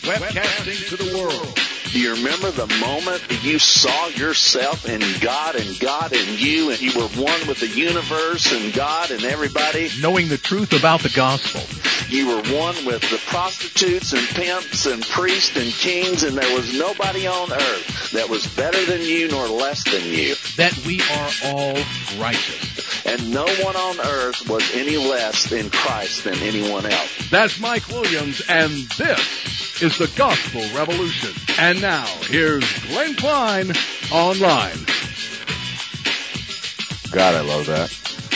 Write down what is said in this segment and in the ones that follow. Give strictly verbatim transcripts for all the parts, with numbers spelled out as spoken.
webcasting to the world. Do you remember the moment that you saw yourself in God and God in you, and you were one with the universe and God and everybody? Knowing the truth about the gospel. You were one with the prostitutes and pimps and priests and kings, and there was nobody on earth that was better than you nor less than you. That we are all righteous. And no one on earth was any less in Christ than anyone else. That's Mike Williams, and this is the Gospel Revolution. And now, here's Glenn Klein online. God, I love that.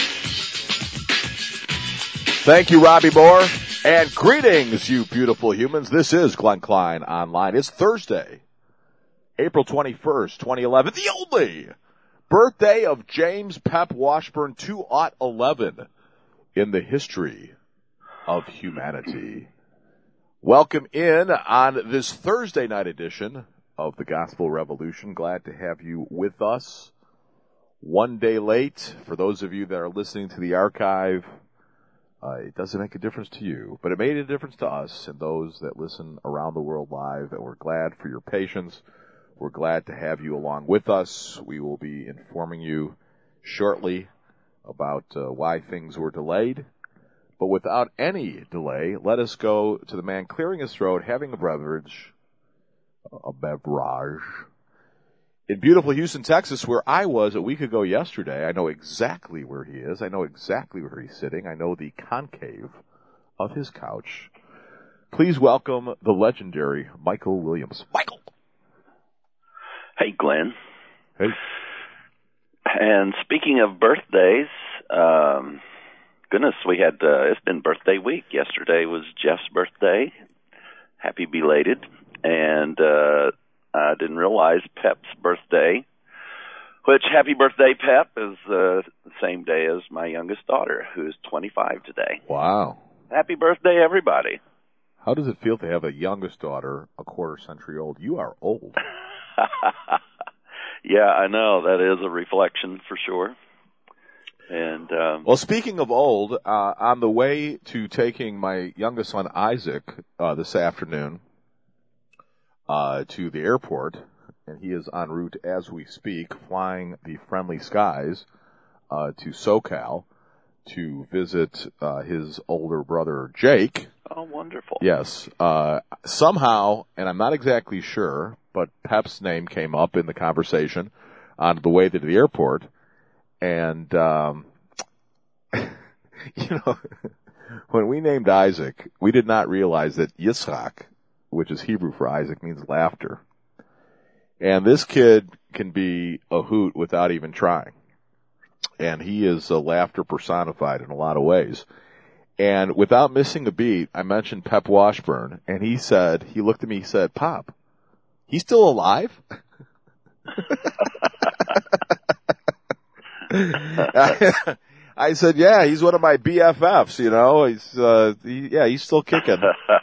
Thank you, Robbie Moore, and greetings, you beautiful humans. This is Glenn Klein online. It's Thursday, April twenty-first, twenty eleven, the only birthday of James Pep Washburn, two oh eleven in the history of humanity. Welcome in on this Thursday night edition of the Gospel Revolution. Glad to have you with us. One day late. For those of you that are listening to the archive, uh, it doesn't make a difference to you, but it made a difference to us and those that listen around the world live. And we're glad for your patience. We're glad to have you along with us. We will be informing you shortly about uh, why things were delayed. But without any delay, let us go to the man clearing his throat, having a beverage, a beverage, in beautiful Houston, Texas, where I was a week ago yesterday. I know exactly where he is. I know exactly where he's sitting. I know the concave of his couch. Please welcome the legendary Michael Williams. Michael! Hey, Glenn. Hey. And speaking of birthdays, um... goodness, we had, uh, it's been birthday week. Yesterday was Jeff's birthday. Happy belated. And, uh, I didn't realize Pep's birthday, which happy birthday, Pep, is, uh, the same day as my youngest daughter, who is twenty-five today. Wow. Happy birthday, everybody. How does it feel to have a youngest daughter a quarter century old? You are old. Yeah, I know. That is a reflection for sure. And um, well, speaking of old, uh, on the way to taking my youngest son Isaac uh, this afternoon uh, to the airport, and he is en route as we speak, flying the friendly skies uh, to SoCal to visit uh, his older brother Jake. Oh, wonderful! Yes, uh, somehow, and I'm not exactly sure, but Pep's name came up in the conversation on the way to the airport. And, um, you know, when we named Isaac, we did not realize that Yitzchak, which is Hebrew for Isaac, means laughter. And this kid can be a hoot without even trying. And he is a laughter personified in a lot of ways. And without missing a beat, I mentioned Pep Washburn, and he said, he looked at me, he said, "Pop, he's still alive?" I said, "Yeah, he's one of my B F Fs, you know, he's, uh, he, yeah, he's still kicking."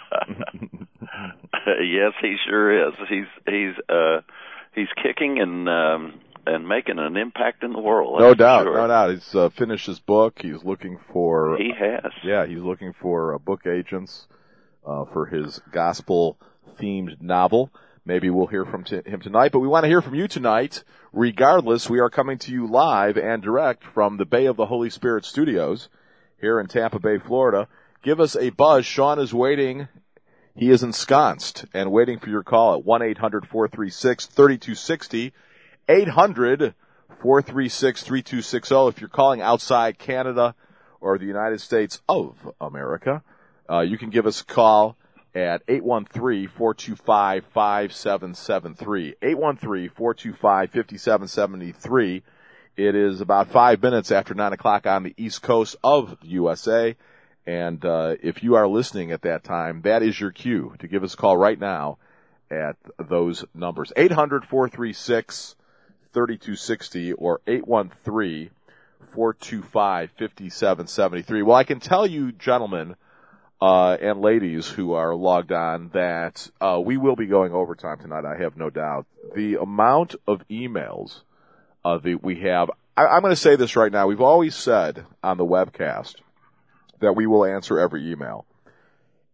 Yes, he sure is. He's, he's, uh, he's kicking and, um, and making an impact in the world. No doubt, sure. no doubt. He's, uh, finished his book. He's looking for, he has. Yeah, he's looking for uh, book agents, uh, for his gospel themed novel. Maybe we'll hear from t- him tonight, but we want to hear from you tonight. Regardless, we are coming to you live and direct from the Bay of the Holy Spirit studios here in Tampa Bay, Florida. Give us a buzz. Sean is waiting. He is ensconced and waiting for your call at one eight hundred four three six three two six zero, eight hundred four three six three two six zero. If you're calling outside Canada or the United States of America, uh, you can give us a call at eight one three, four two five, five seven seven three. eight one three, four two five, five seven seven three. It is about five minutes after nine o'clock on the East Coast of the U S A. And uh, if you are listening at that time, that is your cue to give us a call right now at those numbers. eight hundred four three six three two six zero or eight one three, four two five, five seven seven three. Well, I can tell you, gentlemen, Uh, and ladies who are logged on, that uh, we will be going overtime tonight, I have no doubt. The amount of emails uh, that we have, I, I'm going to say this right now. We've always said on the webcast that we will answer every email.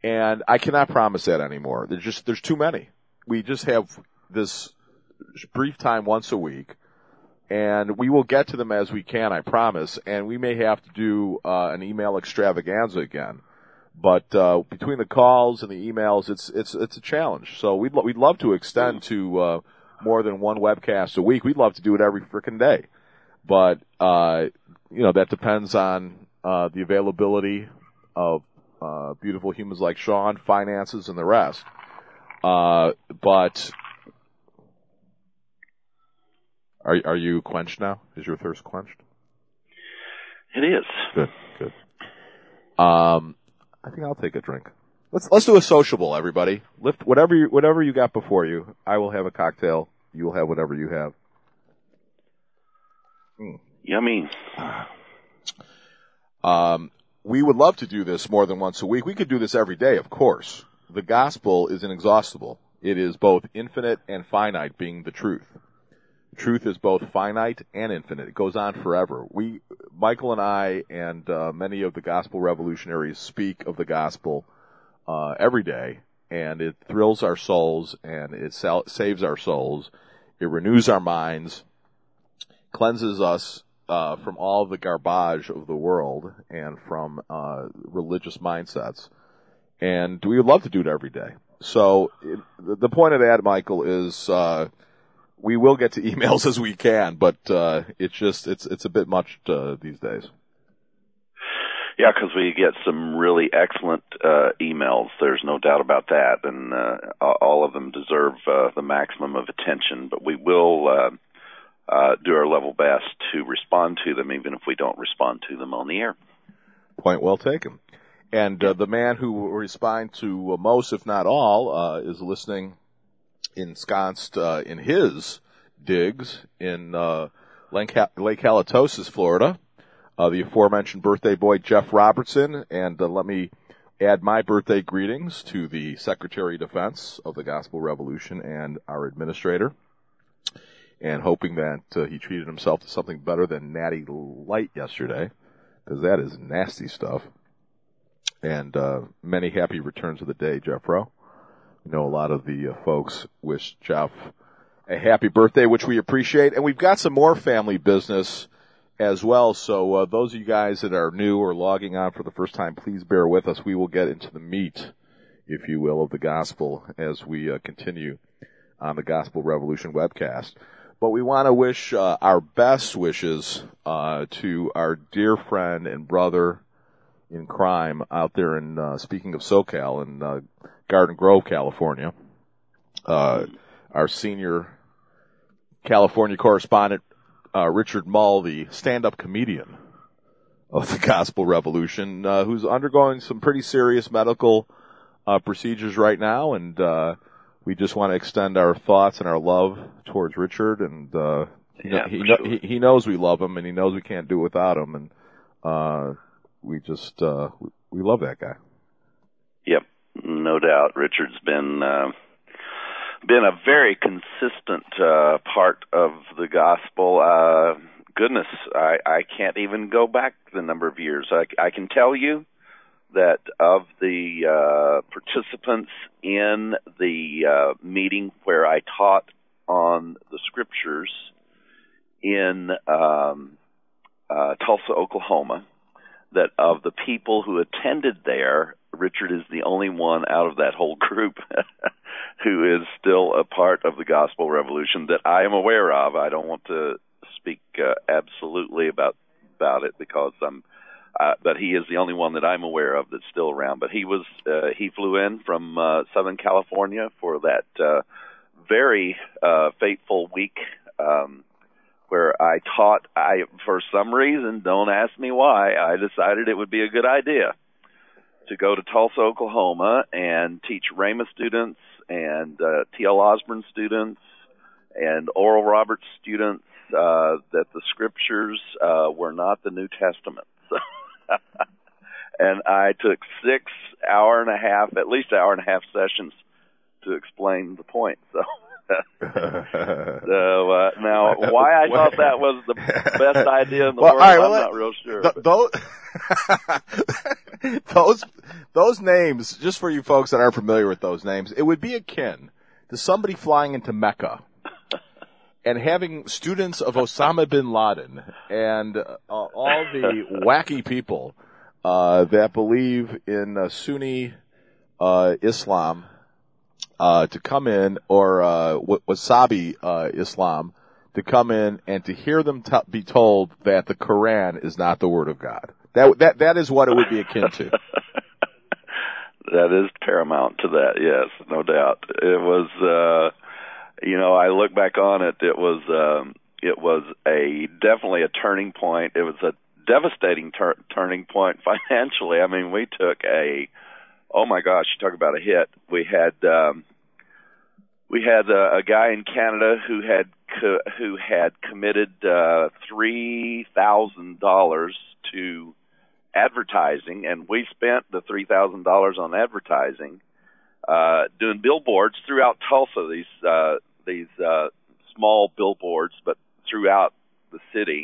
And I cannot promise that anymore. There's just, there's too many. We just have this brief time once a week, and we will get to them as we can, I promise. And we may have to do uh, an email extravaganza again. But uh, between the calls and the emails, it's it's it's a challenge. So we'd lo- we'd love to extend to uh, more than one webcast a week. We'd love to do it every frickin' day. But uh, you know, that depends on uh, the availability of uh, beautiful humans like Sean, finances, and the rest. Uh, but are are you quenched now? Is your thirst quenched? It is. Good, good. Um, I think I'll take a drink. Let's let's do a sociable, everybody. Lift whatever you, whatever you got before you. I will have a cocktail. You will have whatever you have. Mm. Yummy. Um, we would love to do this more than once a week. We could do this every day, of course. The gospel is inexhaustible. It is both infinite and finite, being the truth. Truth is both finite and infinite. It goes on forever. We, Michael and I, and uh, many of the gospel revolutionaries speak of the gospel uh, every day, and it thrills our souls, and it sal- saves our souls. It renews our minds, cleanses us uh, from all the garbage of the world and from uh, religious mindsets. And we would love to do it every day. So it, the point of that, Michael, is uh, we will get to emails as we can, but uh, it's just it's it's a bit much uh, these days. Yeah, because we get some really excellent uh, emails. There's no doubt about that, and uh, all of them deserve uh, the maximum of attention. But we will uh, uh, do our level best to respond to them, even if we don't respond to them on the air. Point well taken. And uh, the man who will respond to uh, most, if not all, uh, is listening ensconced uh, in his digs in uh, Lake, Lake Halitosis, Florida. Uh, the aforementioned birthday boy, Jeff Robertson. And uh, let me add my birthday greetings to the Secretary of Defense of the Gospel Revolution and our administrator. And hoping that uh, he treated himself to something better than Natty Light yesterday, because that is nasty stuff. And uh, many happy returns of the day, Jeffro. You know, a lot of the uh, folks wish Jeff a happy birthday, which we appreciate. And we've got some more family business as well. So uh, those of you guys that are new or logging on for the first time, please bear with us. We will get into the meat, if you will, of the gospel as we uh, continue on the Gospel Revolution webcast. But we want to wish uh, our best wishes uh, to our dear friend and brother in crime out there in, uh, speaking of SoCal, in uh, Garden Grove, California. Uh, our senior California correspondent, uh, Richard Mull, the stand-up comedian of the Gospel Revolution, uh, who's undergoing some pretty serious medical uh, procedures right now, and uh, we just want to extend our thoughts and our love towards Richard, and uh, yeah, he, sure. he, he knows we love him, and he knows we can't do it without him, and uh We just, uh, we love that guy. Yep, no doubt. Richard's been, uh, been a very consistent, uh, part of the gospel. Uh, goodness, I, I can't even go back the number of years. I, I can tell you that of the, uh, participants in the, uh, meeting where I taught on the scriptures in, um, uh, Tulsa, Oklahoma, that of the people who attended there, Richard is the only one out of that whole group who is still a part of the Gospel Revolution that I am aware of. I don't want to speak uh, absolutely about about it because I'm, uh, but he is the only one that I'm aware of that's still around. But he was uh, he flew in from uh, Southern California for that uh, very uh, fateful week. Um, where I taught, I, for some reason, don't ask me why, I decided it would be a good idea to go to Tulsa, Oklahoma and teach Rhema students and uh, T L Osborne students and Oral Roberts students uh, that the scriptures uh, were not the New Testament. And I took six hour and a half, at least hour and a half sessions to explain the point. So so uh, now, why I thought that was the best idea in the well, world, right, well, well, I'm not real sure. Th- those, those, those names, just for you folks that aren't familiar with those names, it would be akin to somebody flying into Mecca and having students of Osama bin Laden and uh, all the wacky people uh, that believe in uh, Sunni uh, Islam uh, to come in, or uh, Wasabi uh, Islam to come in and to hear them t- be told that the Quran is not the Word of God. That that that is what it would be akin to. That is paramount to that, yes, no doubt. It was, uh, you know, I look back on it, it was, um, it was a, definitely a turning point. It was a devastating tur- turning point financially. I mean, we took a, oh my gosh, you talk about a hit. We had, um, we had a, a guy in Canada who had, co- who had committed, uh, three thousand dollars to advertising, and we spent the three thousand dollars on advertising, uh, doing billboards throughout Tulsa, these, uh, these, uh, small billboards, but throughout the city,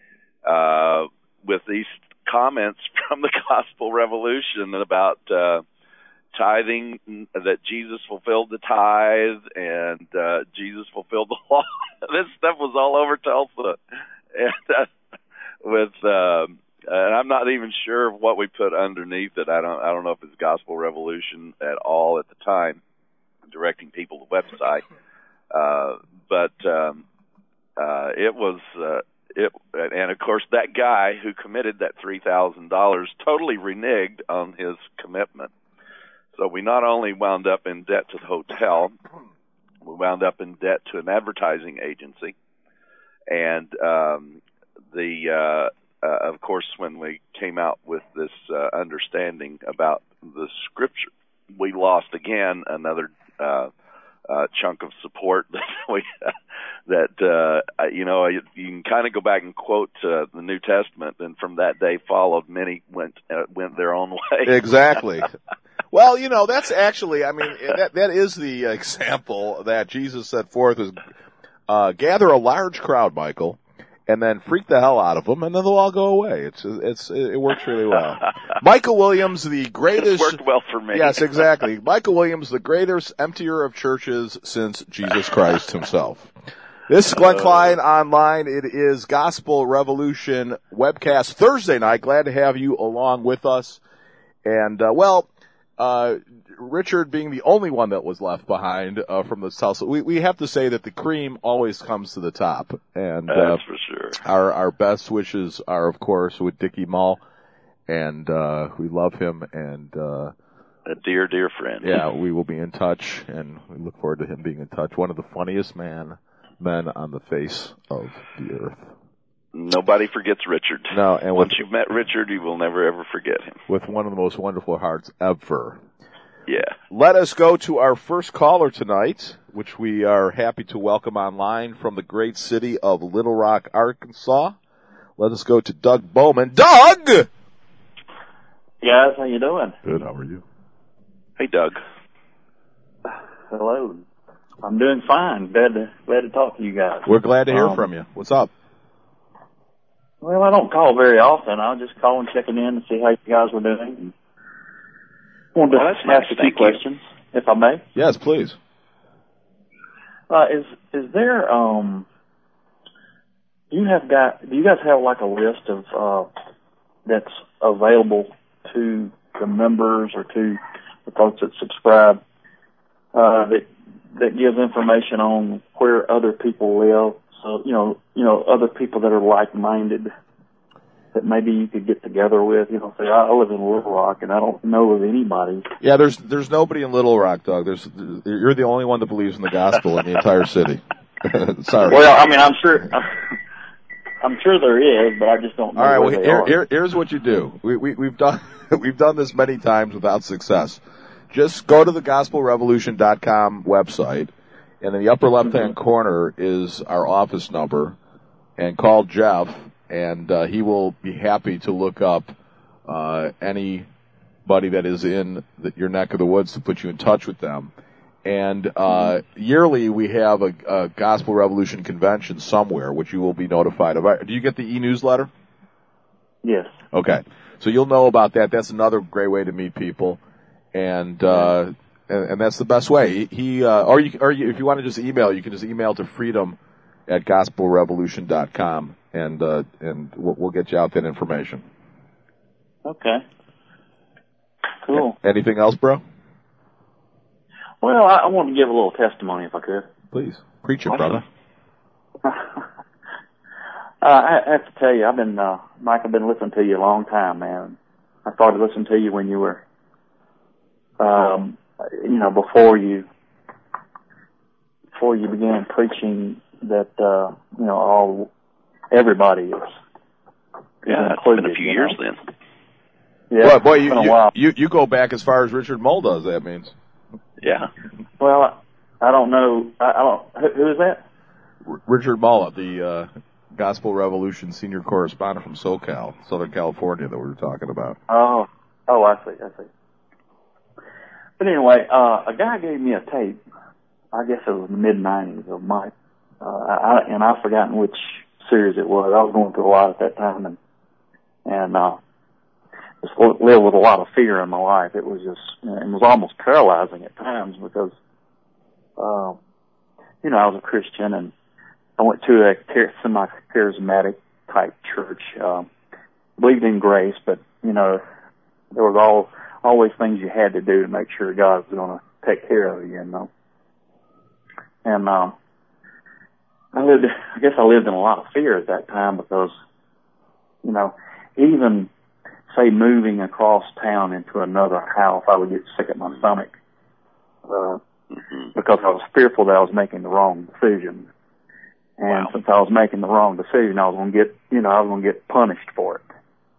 uh, with these comments from the Gospel Revolution about, uh, tithing, that Jesus fulfilled the tithe, and, uh, Jesus fulfilled the law. This stuff was all over Tulsa. And, uh, with, um, and I'm not even sure what we put underneath it. I don't. I don't know if it's Gospel Revolution at all at the time, directing people to the website. Uh, but um, uh, it was. Uh, it, and of course, that guy who committed that three thousand dollars totally reneged on his commitment. So we not only wound up in debt to the hotel, we wound up in debt to an advertising agency, and um, the. Uh, Uh, of course, when we came out with this uh, understanding about the scripture, we lost again another uh, uh, chunk of support that we that uh, you know you, you can kind of go back and quote uh, the New Testament, and from that day followed, many went uh, went their own way. Exactly. Well, you know, that's actually, I mean, that that is the example that Jesus set forth: is uh, gather a large crowd, Michael, and then freak the hell out of them, and then they'll all go away. It's it's it works really well. Michael Williams, the greatest. It worked well for me. Yes, exactly. Michael Williams, the greatest emptier of churches since Jesus Christ himself. This is Glenn Klein online. It is Gospel Revolution webcast Thursday night. Glad to have you along with us. And uh, well, uh, Richard being the only one that was left behind uh, from this house, we we have to say that the cream always comes to the top. And uh, that's for sure. Our our best wishes are, of course, with Dickie Mull, and uh, we love him, and uh, a dear, dear friend. Yeah, we will be in touch, and we look forward to him being in touch. One of the funniest man men on the face of the earth. Nobody forgets Richard. No, and once with, you've met Richard, you will never ever forget him. With one of the most wonderful hearts ever. Yeah. Let us go to our first caller tonight, which we are happy to welcome online from the great city of Little Rock, Arkansas. Let us go to Doug Bowman. Doug! Guys, how you doing? Good, how are you? Hey, Doug. Hello. I'm doing fine. Glad to, glad to talk to you guys. We're glad to hear um, from you. What's up? Well, I don't call very often. I'll just call and check in to see how you guys were doing. I wanted to well, ask nice. a few Thank questions, you. if I may. Yes, please. Uh, is is there um? Do you have got? Do you guys have like a list of uh that's available to the members or to the folks that subscribe uh, that that gives information on where other people live? So, you know, you know, other people that are like-minded that maybe you could get together with, you know, say, I live in Little Rock and I don't know of anybody. Yeah, there's there's nobody in Little Rock, Doug. There's you're the only one that believes in the gospel in the entire city. Sorry. Well, I mean, I'm sure I'm sure there is, but I just don't know. All right, where well, they here, are. here, here's what you do. We, we we've done we've done this many times without success. Just go to the gospel revolution dot com website. And in the upper left-hand corner is our office number, and call Jeff, and uh, he will be happy to look up uh, anybody that is in the, your neck of the woods to put you in touch with them. And uh, yearly we have a, a Gospel Revolution convention somewhere, which you will be notified of. Do you get the e-newsletter? Yes. Okay. So you'll know about that. That's another great way to meet people. And uh, and, and that's the best way. He uh, or you or you, if you want to just email, you can just email to freedom at gospel revolution dot com, and uh, and we'll, we'll get you out that information. Okay. Cool. Anything else, bro? Well, I, I want to give a little testimony if I could. Please. Preach it, Awesome. brother. uh, I have to tell you, I've been, uh, Mike, I've been listening to you a long time, man. I started listening to you when you were, um, you know, before you, before you began preaching that, uh, you know, all, everybody is. Yeah, it's been a few years know? then. Yeah, boy, boy you, been a you, while. you, you go back as far as Richard Mull does, that means. Yeah. Well, I don't know. I, I don't. Who, who is that? R- Richard Mull, the uh, Gospel Revolution senior correspondent from SoCal, Southern California, that we were talking about. Oh, oh, I see, I see. But anyway, uh, a guy gave me a tape. I guess it was in the mid nineties of Mike, uh, I, and I've forgotten which series it was. I was going through a lot at that time, and and uh, just lived with a lot of fear in my life. It was just, it was almost paralyzing at times because, uh, you know, I was a Christian and I went to a semi-charismatic type church. Uh, believed in grace, but you know, there was all always things you had to do to make sure God was going to take care of you, you know. And uh, I lived, I guess I lived in a lot of fear at that time because, you know, even say moving across town into another house, I would get sick at my stomach uh, mm-hmm. because I was fearful that I was making the wrong decision. And wow. since I was making the wrong decision, I was going to get, you know, I was going to get punished for it.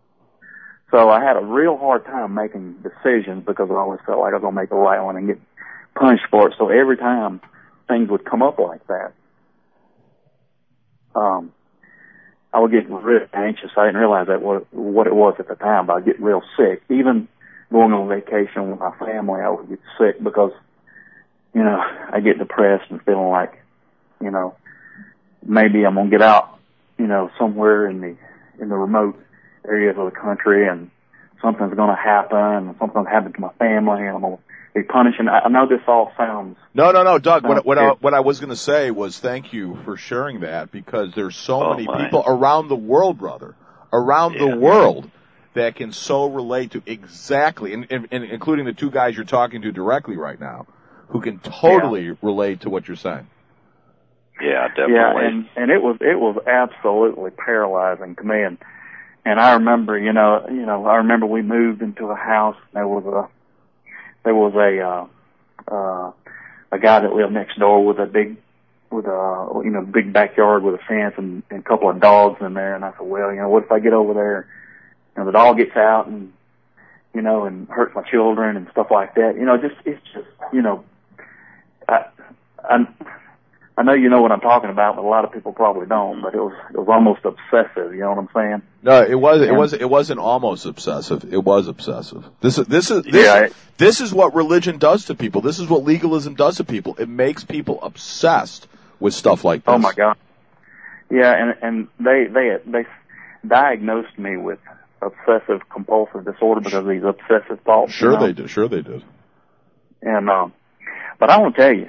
So I had a real hard time making decisions because I always felt like I was going to make the right one and get punished for it. So every time things would come up like that, um, I would get real anxious. I didn't realize that what, what it was at the time, but I'd get real sick. Even going on vacation with my family, I would get sick because, you know, I get depressed and feeling like, you know, maybe I'm going to get out, you know, somewhere in the, in the remote areas of the country and something's going to happen and something's going to happen to my family and I'm going to be punished. And I, I know this all sounds... No, no, no, Doug, what, what, I, what I was going to say was thank you for sharing that because there's so oh, many my. people around the world, brother, around yeah. the world that can so relate to exactly, and, and, and including the two guys you're talking to directly right now, who can totally yeah. relate to what you're saying. Yeah, definitely. Yeah, and, and it was, it was absolutely paralyzing to me. And, and I remember, you know, you know, I remember we moved into a house and there was a, there was a, uh, uh, a guy that lived next door with a big, with a, you know, big backyard with a fence and, and a couple of dogs in there. And I said, well, you know, what if I get over there, you know, the dog gets out and, you know, and hurts my children and stuff like that. You know, just, it's just, you know, I, I, I know you know what I'm talking about, but a lot of people probably don't. But it was it was almost obsessive. You know what I'm saying? No, it was it was it wasn't almost obsessive. It was obsessive. This is this is this, yeah, it, this is what religion does to people. This is what legalism does to people. It makes people obsessed with stuff like this. Oh my God! Yeah, and and they they they diagnosed me with obsessive compulsive disorder because of these obsessive thoughts. Sure you know? they did. Sure they did. And um, but I want to tell you.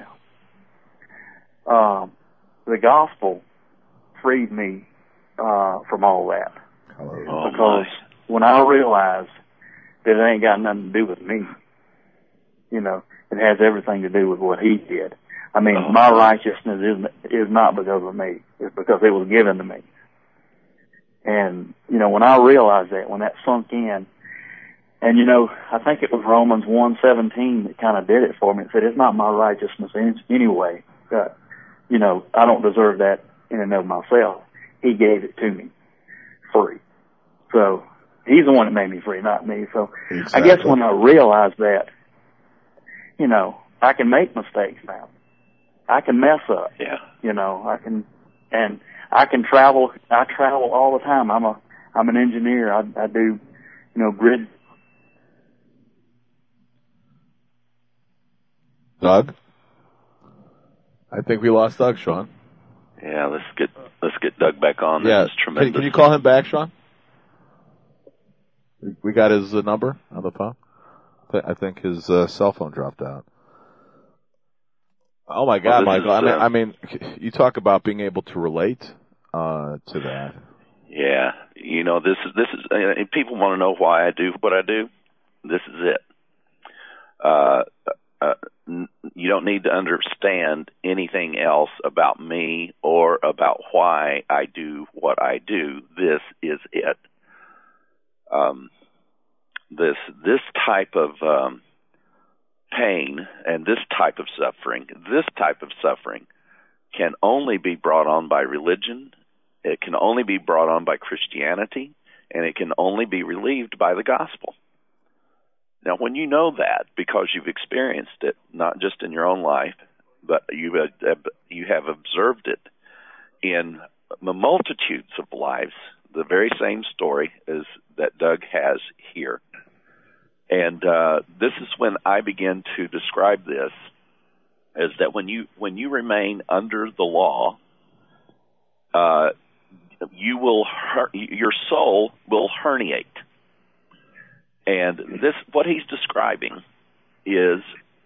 Um, the gospel freed me uh, from all that. Oh, because my. when I realized that it ain't got nothing to do with me, you know, it has everything to do with what He did. I mean, oh, my righteousness is is not because of me; it's because it was given to me. And you know, when I realized that, when that sunk in, and you know, I think it was Romans one seventeen that kind of did it for me. It said, "It's not my righteousness in, anyway." Uh, You know, I don't deserve that in and of myself. He gave it to me free. So He's the one that made me free, not me. So exactly. I guess when I realized that, you know, I can make mistakes now. I can mess up. Yeah. You know, I can, and I can travel. I travel all the time. I'm a, I'm an engineer. I, I do, you know, grid. Doug? I think we lost Doug, Sean. Yeah, let's get let's get Doug back on. Yeah, this is tremendous. Can, can you call him back, Sean? We got his uh, number on the phone. I think his uh, cell phone dropped out. Oh my God, well, Michael! Is, I mean, uh, I mean, you talk about being able to relate uh, to that. Yeah, you know, this is this is. Uh, people want to know why I do what I do. This is it. Uh, uh, n- you don't need to understand anything else about me or about why I do what I do. This is it. Um, this this type of um, pain and this type of suffering, this type of suffering can only be brought on by religion. It can only be brought on by Christianity, and it can only be relieved by the gospel. Now, when you know that, because you've experienced it, not just in your own life, but you have, you have observed it in multitudes of lives, the very same story as that Doug has here. And uh, this is when I begin to describe this, is that when you when you remain under the law, uh, you will her- your soul will herniate. And this, what he's describing, is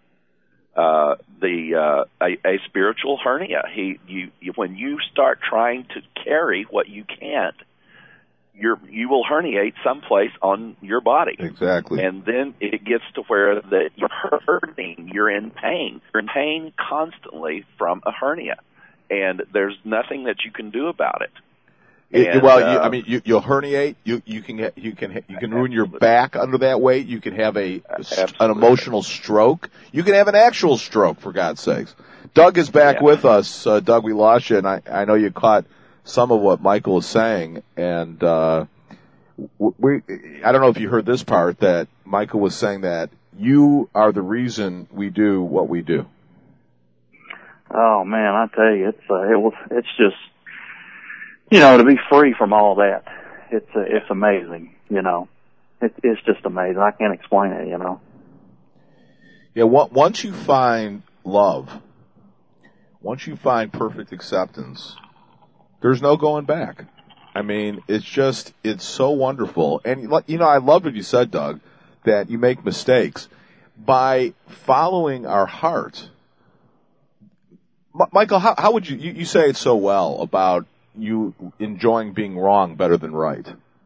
uh, the uh, a, a spiritual hernia. He, you, you, when you start trying to carry what you can't, you're, you will herniate someplace on your body. Exactly. And then it gets to where that you're hurting, you're in pain. You're in pain constantly from a hernia, and there's nothing that you can do about it. It, and, well, uh, you, I mean, you, you'll herniate. You you can get, you can you can ruin your back under that weight. You can have a Absolutely. an emotional stroke. You can have an actual stroke, for God's sakes. Doug is back Yeah. with us. Uh, Doug, we lost you, and I I know you caught some of what Michael is saying, and uh, we I don't know if you heard this part, that Michael was saying that you are the reason we do what we do. Oh man, I tell you, it's uh, it was it's just, you know, to be free from all that, it's uh, it's amazing. You know, it, it's just amazing. I can't explain it. You know. Yeah. Once you find love, once you find perfect acceptance, there's no going back. I mean, it's just, it's so wonderful. And, you know, I love what you said, Doug, that you make mistakes. By following our heart, M- Michael, how, how would you, you, you say it so well about you enjoying being wrong better than right?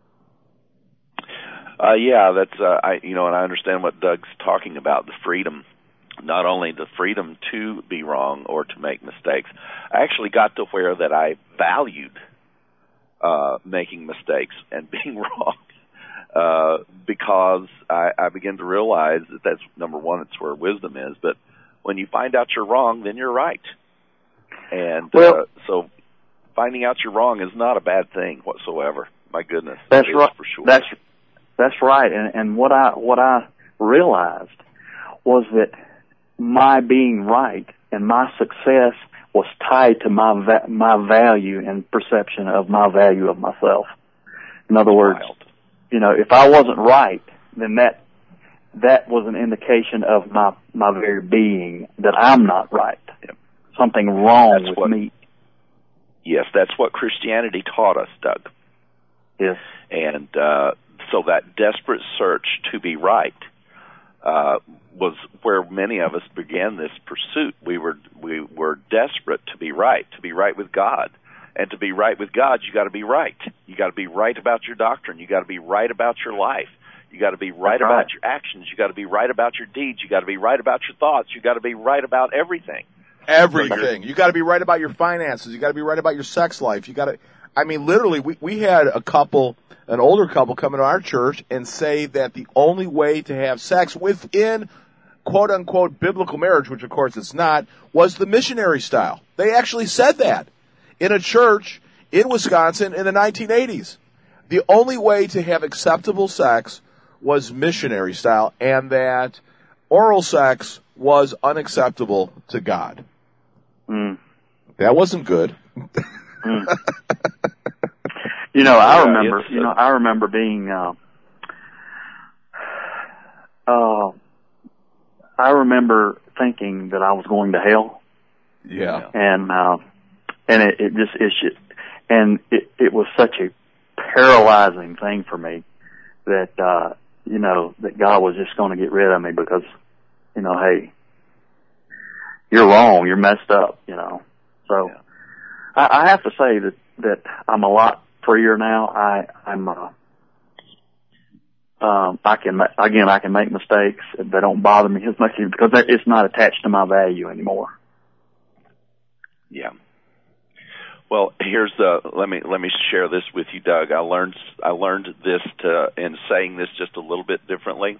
Uh, yeah, that's, uh, I, you know, and I understand what Doug's talking about, the freedom, not only the freedom to be wrong or to make mistakes. I actually got to where that I valued uh, making mistakes and being wrong, uh, because I, I began to realize that that's, number one, it's where wisdom is, but when you find out you're wrong, then you're right. And Well, uh, so finding out you're wrong is not a bad thing whatsoever. My goodness. That's it is right. For sure. That's that's right. And and what I what I realized was that my being right and my success was tied to my va- my value and perception of my value of myself. In other words, Wild. you know, if I wasn't right, then that that was an indication of my my very being that I'm not right. Yep. Something wrong That's with what- me. Yes, that's what Christianity taught us, Doug. Yes. And uh, so that desperate search to be right uh, was where many of us began this pursuit. We were we were desperate to be right, to be right with God. And to be right with God, you got to be right. You got to be right about your doctrine. You got to be right about your life. You got to be right That's about right. your actions. You got to be right about your deeds. You got to be right about your thoughts. You got to be right about everything. Everything. You got to be right about your finances. You got to be right about your sex life. You got to, I mean, literally, we, we had a couple, an older couple come into our church and say that the only way to have sex within quote unquote biblical marriage, which of course it's not, was the missionary style. They actually said that in a church in Wisconsin in the nineteen eighties. The only way to have acceptable sex was missionary style, and that oral sex was unacceptable to God. Mm. That wasn't good. Mm. You know, I Yeah, remember. it's, You know, uh, I remember being. Uh, uh, I remember thinking that I was going to hell, Yeah. And, uh, and it, it just, it's just, and it, it was such a paralyzing thing for me that, uh, you know, that God was just going to get rid of me because, you know, hey, you're wrong, you're messed up, you know. So Yeah. I, I have to say that, that I'm a lot freer now. I, I'm, uh, um, I can, again, I can make mistakes. They don't bother me as much because it's not attached to my value anymore. Yeah. Well, here's the let me let me share this with you, Doug. I learned I learned this to in saying this just a little bit differently.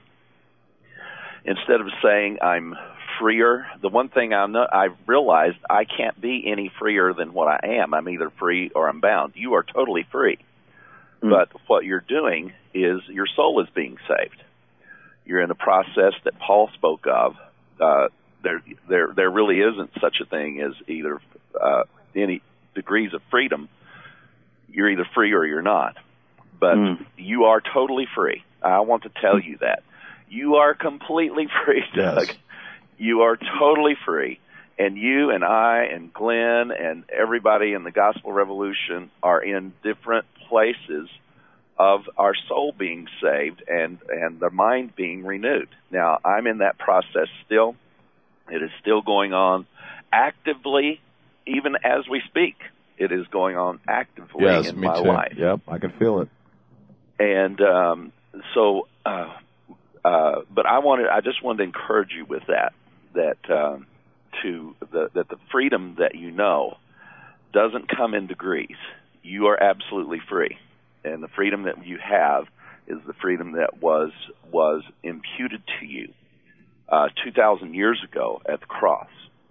Instead of saying I'm freer, the one thing I know I've realized I can't be any freer than what I am. I'm either free or I'm bound. You are totally free. Mm. But what you're doing is your soul is being saved. You're in a process that Paul spoke of. Uh, there there there really isn't such a thing as either uh, any degrees of freedom. You're either free or you're not. But mm. you are totally free. I want to tell you that. You are completely free, Doug. Yes. You are totally free. And you and I and Glenn and everybody in the Gospel Revolution are in different places of our soul being saved and, and the mind being renewed. Now, I'm in that process still. It is still going on actively. Even as we speak, it is going on actively yes, in me my too. life. Yep, I can feel it. And um, so, uh, uh, but I wanted, I just wanted to encourage you with that, that um, to the, that the freedom that you know doesn't come in degrees. You are absolutely free, and the freedom that you have is the freedom that was was imputed to you uh, two thousand years ago at the cross.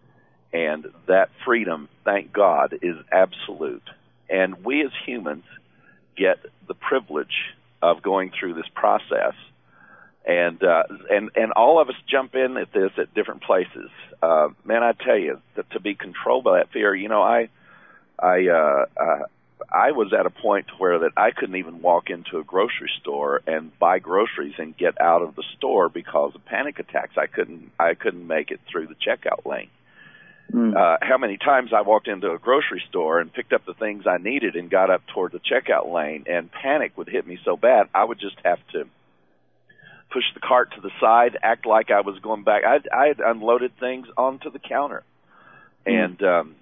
And that freedom, thank God, is absolute. And we as humans get the privilege of going through this process. And uh, and and all of us jump in at this at different places. Uh, man, I tell you, that to be controlled by that fear, you know, I I uh, uh, I was at a point where that I couldn't even walk into a grocery store and buy groceries and get out of the store because of panic attacks. I couldn't I couldn't make it through the checkout lane. Uh, how many times I walked into a grocery store and picked up the things I needed and got up toward the checkout lane, and panic would hit me so bad I would just have to push the cart to the side, act like I was going back. I I had unloaded things onto the counter, and um,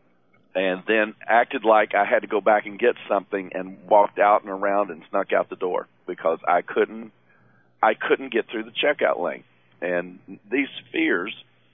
and then acted like I had to go back and get something, and walked out and around and snuck out the door because I couldn't I couldn't get through the checkout lane. And these fears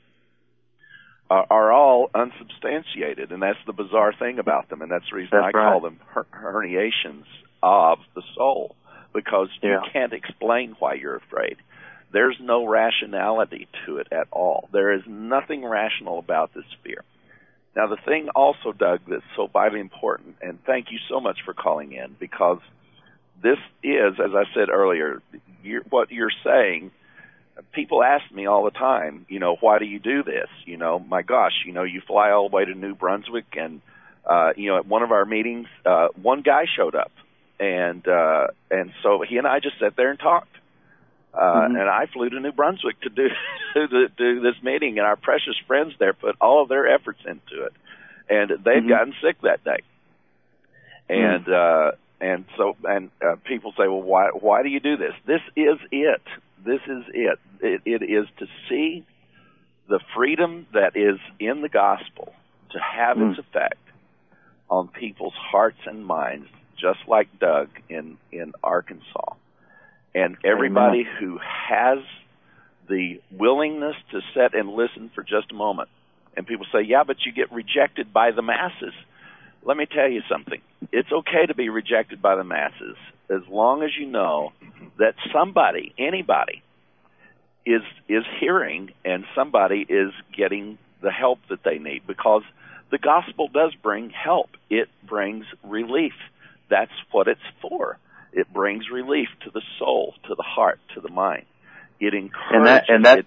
are, are all unsubstantiated, and that's the bizarre thing about them, and that's the reason that's I right. call them her- herniations of the soul, because yeah. you can't explain why you're afraid. There's no rationality to it at all. There is nothing rational about this fear. Now, the thing also, Doug, that's so vitally important, and thank you so much for calling in, because this is, as I said earlier, you're, what you're saying, people ask me all the time, you know, why do you do this? You know, my gosh, you know, you fly all the way to New Brunswick, and, uh, you know, at one of our meetings, uh, one guy showed up, and uh, and so he and I just sat there and talked. Uh, mm-hmm. And I flew to New Brunswick to do to do this meeting, and our precious friends there put all of their efforts into it, and they've mm-hmm. gotten sick that day. And mm-hmm. uh, and so and uh, people say, well, why why do you do this? This is it. This is it. It, it is to see the freedom that is in the gospel to have mm-hmm. its effect on people's hearts and minds, just like Doug in in Arkansas. And everybody Amen. Who has the willingness to sit and listen for just a moment. And people say, yeah, but you get rejected by the masses. Let me tell you something. It's okay to be rejected by the masses as long as you know that somebody, anybody, is is hearing and somebody is getting the help that they need, because the gospel does bring help. It brings relief. That's what it's for. It brings relief to the soul, to the heart, to the mind. It encourages and that, and that, it.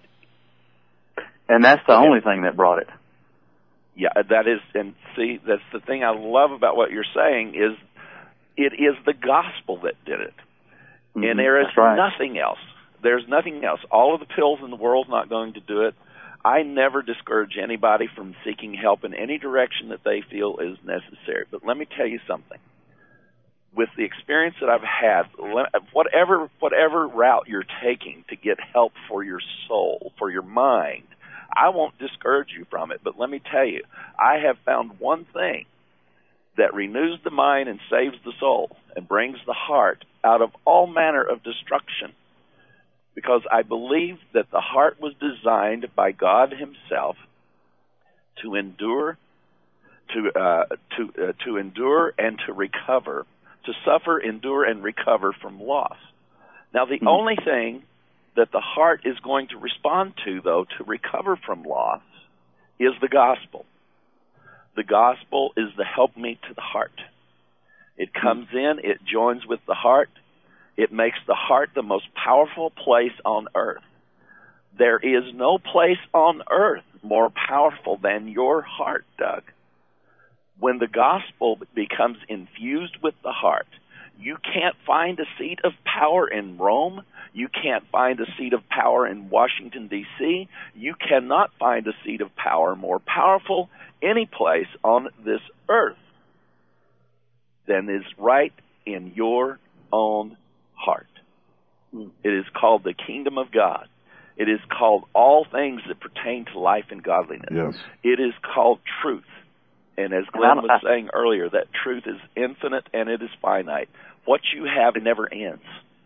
And that's the only thing that brought it. Yeah, that is, and see, that's the thing I love about what you're saying is it is the gospel that did it. Mm-hmm. And there is right. nothing else. There's nothing else. All of the pills in the world not going to do it. I never discourage anybody from seeking help in any direction that they feel is necessary. But let me tell you something. With the experience that I've had, whatever whatever route you're taking to get help for your soul, for your mind, I won't discourage you from it. But let me tell you, I have found one thing that renews the mind and saves the soul and brings the heart out of all manner of destruction. Because I believe that the heart was designed by God Himself to endure, to uh, to uh, to endure and to recover, to suffer, endure, and recover from loss. Now, the mm-hmm. only thing that the heart is going to respond to, though, to recover from loss, is the gospel. The gospel is the helpmeet to the heart. It comes in, it joins with the heart. It makes the heart the most powerful place on earth. There is no place on earth more powerful than your heart, Doug. When the gospel becomes infused with the heart, you can't find a seat of power in Rome. You can't find a seat of power in Washington, D C You cannot find a seat of power more powerful any place on this earth than is right in your own heart. It is called the kingdom of God. It is called all things that pertain to life and godliness. Yes. It is called truth. And as Glenn was saying earlier, that truth is infinite and it is finite. What you have never ends.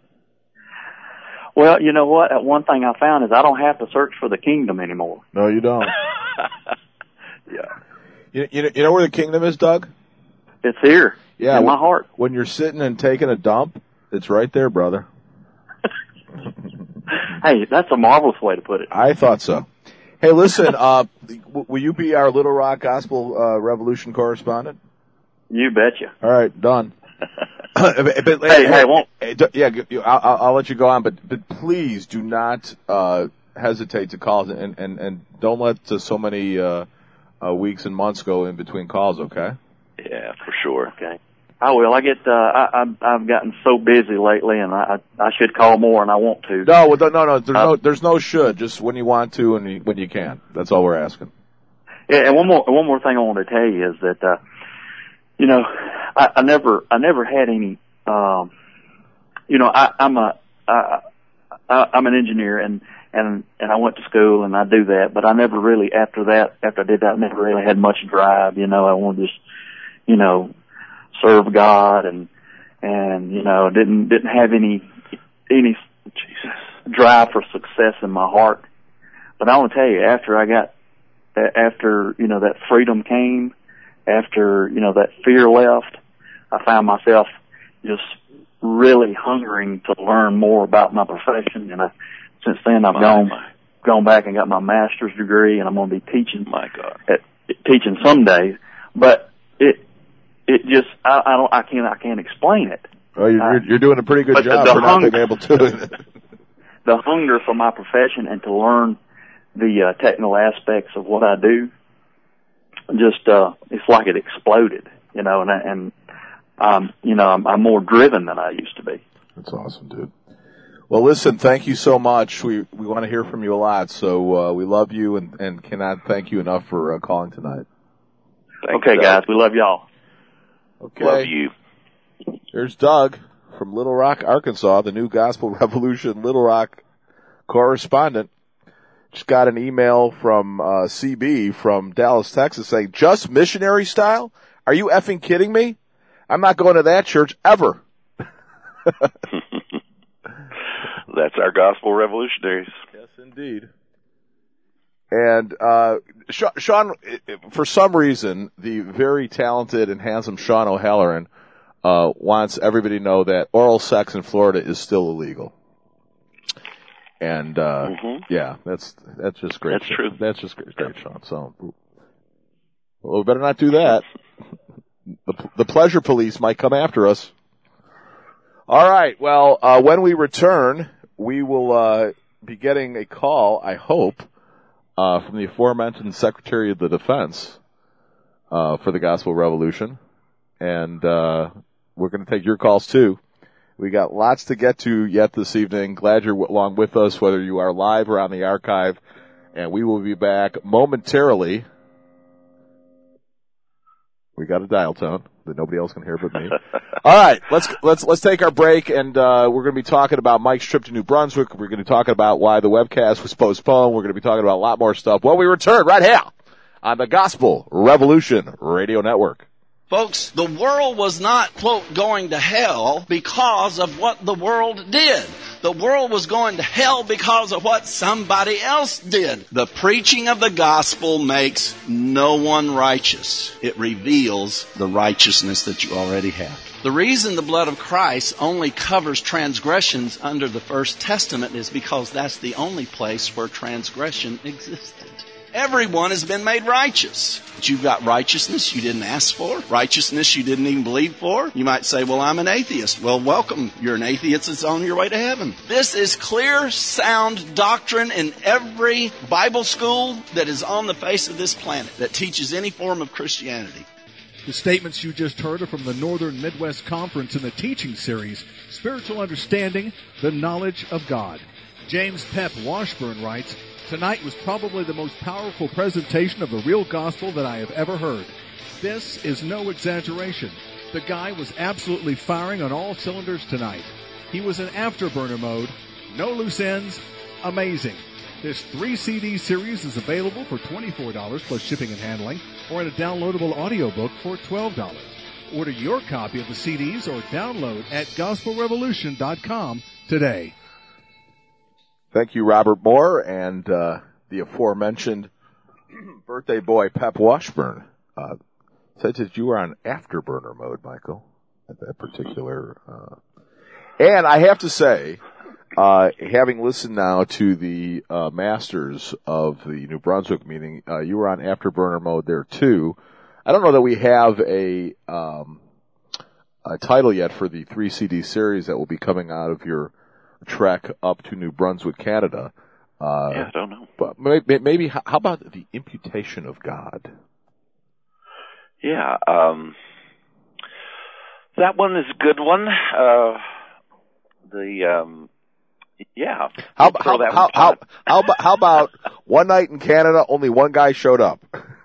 Well, you know what? One thing I found is I don't have to search for the kingdom anymore. No, you don't. Yeah. You, you, you know where the kingdom is, Doug? It's here. Yeah, in when, my heart. When you're sitting and taking a dump, it's right there, brother. Hey, that's a marvelous way to put it. I thought so. Hey, listen, uh, will you be our Little Rock Gospel uh, Revolution correspondent? You betcha. All right, done. but, but, hey, hey, won't. Yeah, I'll, I'll let you go on, but, but please do not uh, hesitate to call, and, and, and don't let uh, so many uh, uh, weeks and months go in between calls, okay? Yeah, for sure. Okay. I will. I get. Uh, I, I've gotten so busy lately, and I I should call more, and I want to. No, no, no. There's uh, no. There's no should. Just when you want to and you, when you can. That's all we're asking. Yeah, and one more one more thing I want to tell you is that, uh, you know, I, I never I never had any. Um, you know, I, I'm a I, I, I'm an engineer, and and and I went to school, and I do that, but I never really after that after I did that, I never really had much drive. You know, I wanted to just, you know, serve God, and and you know didn't didn't have any any Jesus, drive for success in my heart. But I want to tell you, after I got after you know that freedom came, after you know that fear left, I found myself just really hungering to learn more about my profession. And I, since then, I've my, gone my. gone back and got my master's degree, and I'm going to be teaching. My God, at, teaching some days, but it. It just, I, I don't, I can't, I can't explain it. Well, you're, uh, you're doing a pretty good job the, the for hunger, not being able to. The hunger for my profession and to learn the uh, technical aspects of what I do, just, uh, it's like it exploded, you know, and, and, um, you know, I'm, I'm more driven than I used to be. That's awesome, dude. Well, listen, thank you so much. We, we want to hear from you a lot, so, uh, we love you and, and cannot thank you enough for uh, calling tonight. Thanks, okay, Doug. guys, we love y'all. Okay. Love you. Here's Doug from Little Rock, Arkansas, the new Gospel Revolution Little Rock correspondent. Just got an email from uh, C B from Dallas, Texas saying, just missionary style? Are you effing kidding me? I'm not going to that church ever. That's our Gospel Revolutionaries. Yes, indeed. And, uh, Sean, for some reason, the very talented and handsome Sean O'Halloran, uh, wants everybody to know that oral sex in Florida is still illegal. And, uh, mm-hmm. yeah, that's, that's just great. That's true. That's just great, great, Sean. So, well, we better not do that. The, the pleasure police might come after us. All right. Well, uh, when we return, we will, uh, be getting a call, I hope, Uh, from the aforementioned Secretary of the Defense, uh, for the Gospel Revolution. And, uh, we're going to take your calls too. We got lots to get to yet this evening. Glad you're along with us, whether you are live or on the archive. and we will be back momentarily. We got a dial tone that nobody else can hear but me. All right, let's let's let's take our break, and uh, we're going to be talking about Mike's trip to New Brunswick. We're going to be talking about why the webcast was postponed. We're going to be talking about a lot more stuff when we return right here on the Gospel Revolution Radio Network. Folks, the world was not, quote, going to hell because of what the world did. The world was going to hell because of what somebody else did. The preaching of the gospel makes no one righteous. It reveals the righteousness that you already have. The reason the blood of Christ only covers transgressions under the First Testament is because that's the only place where transgression existed. Everyone has been made righteous. But you've got righteousness you didn't ask for, righteousness you didn't even believe for. You might say, well, I'm an atheist. Well, welcome. You're an atheist that's on your way to heaven. This is clear, sound doctrine in every Bible school that is on the face of this planet that teaches any form of Christianity. The statements you just heard are from the Northern Midwest Conference in the teaching series, Spiritual Understanding, the Knowledge of God. James Pep Washburn writes, tonight was probably the most powerful presentation of the real gospel that I have ever heard. This is no exaggeration. The guy was absolutely firing on all cylinders tonight. He was in afterburner mode, no loose ends, amazing. This three C D series is available for twenty-four dollars plus shipping and handling, or in a downloadable audiobook for twelve dollars. Order your copy of the C Ds or download at gospel revolution dot com today. Thank you, Robert Moore, and uh, the aforementioned birthday boy, Pep Washburn, uh, said that you were on afterburner mode, Michael, at that particular. Uh... And I have to say, uh, having listened now to the uh, masters of the New Brunswick meeting, uh, you were on afterburner mode there too. I don't know that we have a, um, a title yet for the three C D series that will be coming out of your trek up to New Brunswick, Canada. Uh, yeah, I don't know. But maybe, maybe, how about the imputation of God? Yeah, um, that one is a good one. Uh, the, um, yeah. How, how, how, how, how, about, how about one night in Canada, only one guy showed up?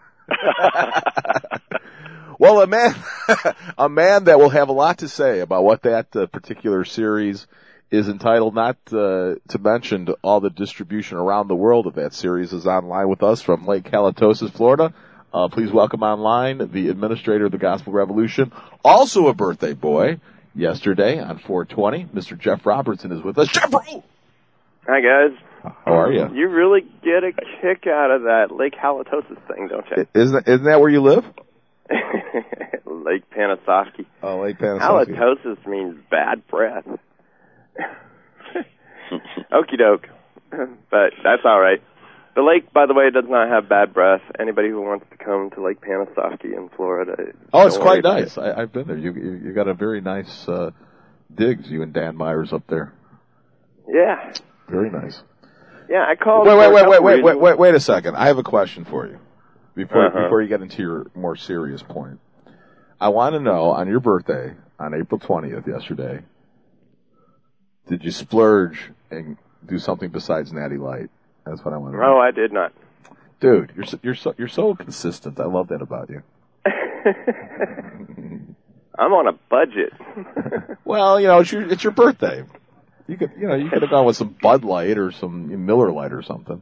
Well, a man, a man that will have a lot to say about what that uh, particular series is entitled, not uh, to mention all the distribution around the world of that series, is online with us from Lake Halitosis, Florida. Uh, please welcome online the administrator of the Gospel Revolution, also a birthday boy, yesterday on four twenty. Mister Jeff Robertson is with us. Jeff! Hi, guys. How are you? You really get a kick out of that Lake Halitosis thing, don't you? Isn't that, isn't that where you live? Lake Panasoski. Oh, Lake Panasoski. Halitosis means bad breath. Okie doke. But that's all right. The lake, by the way, does not have bad breath. Anybody who wants to come to Lake Panasoski in Florida. Oh, it's quite nice. I, I've been there. You, you you got a very nice uh, digs, you and Dan Myers up there. Yeah. Very nice. Yeah, I called. Wait, wait, wait, wait, wait, wait, wait, wait a second. I have a question for you before uh-huh. before you get into your more serious point. I want to know, on your birthday, on April twentieth, yesterday, did you splurge and do something besides Natty Light? That's what I want to know. No, I did not. Dude, you're so, you're so you're so consistent. I love that about you. I'm on a budget. Well, you know, it's your it's your birthday. You could you know you could have gone with some Bud Light or some Miller Light or something.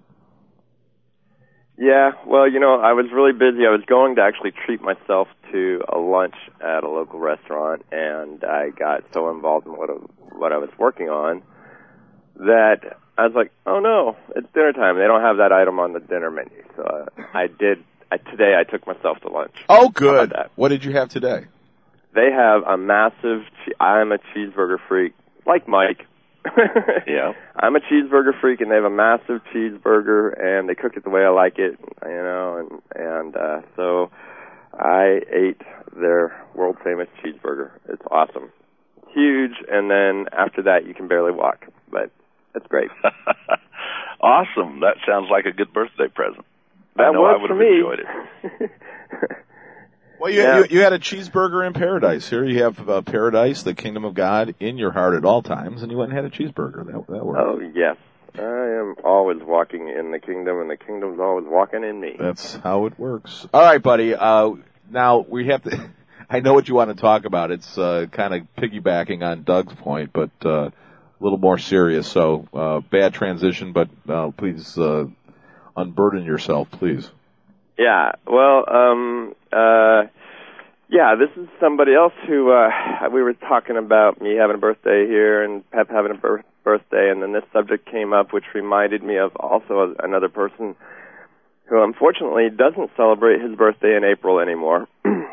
Yeah, well, you know, I was really busy. I was going to actually treat myself to a lunch at a local restaurant, and I got so involved in what I, what I was working on that I was like, oh no, it's dinner time. They don't have that item on the dinner menu. So uh, I did, I, today I took myself to lunch. Oh, good. What did you have today? They have a massive, che- I'm a cheeseburger freak, like Mike. Yeah. I'm a cheeseburger freak, and they have a massive cheeseburger, and they cook it the way I like it, you know, and, and uh, so I ate their world-famous cheeseburger. It's awesome. Huge, and then after that, you can barely walk, but it's great. Awesome. That sounds like a good birthday present. That I know was I would for have me. enjoyed it. Well, you, Yeah. you, you had a cheeseburger in paradise. Here you have uh, paradise, the kingdom of God, in your heart at all times, and you went and had a cheeseburger. That, that worked. Oh, yes. I am always walking in the kingdom, and the kingdom's always walking in me. That's how it works. All right, buddy. Uh, now we have to. I know what you want to talk about. It's uh, kind of piggybacking on Doug's point, but uh, a little more serious. So uh, bad transition, but uh, please uh, unburden yourself, please. Yeah. Well. Um. Uh. Yeah, this is somebody else who, uh, we were talking about me having a birthday here and Pep having a birth, birthday, and then this subject came up, which reminded me of also another person who unfortunately doesn't celebrate his birthday in April anymore.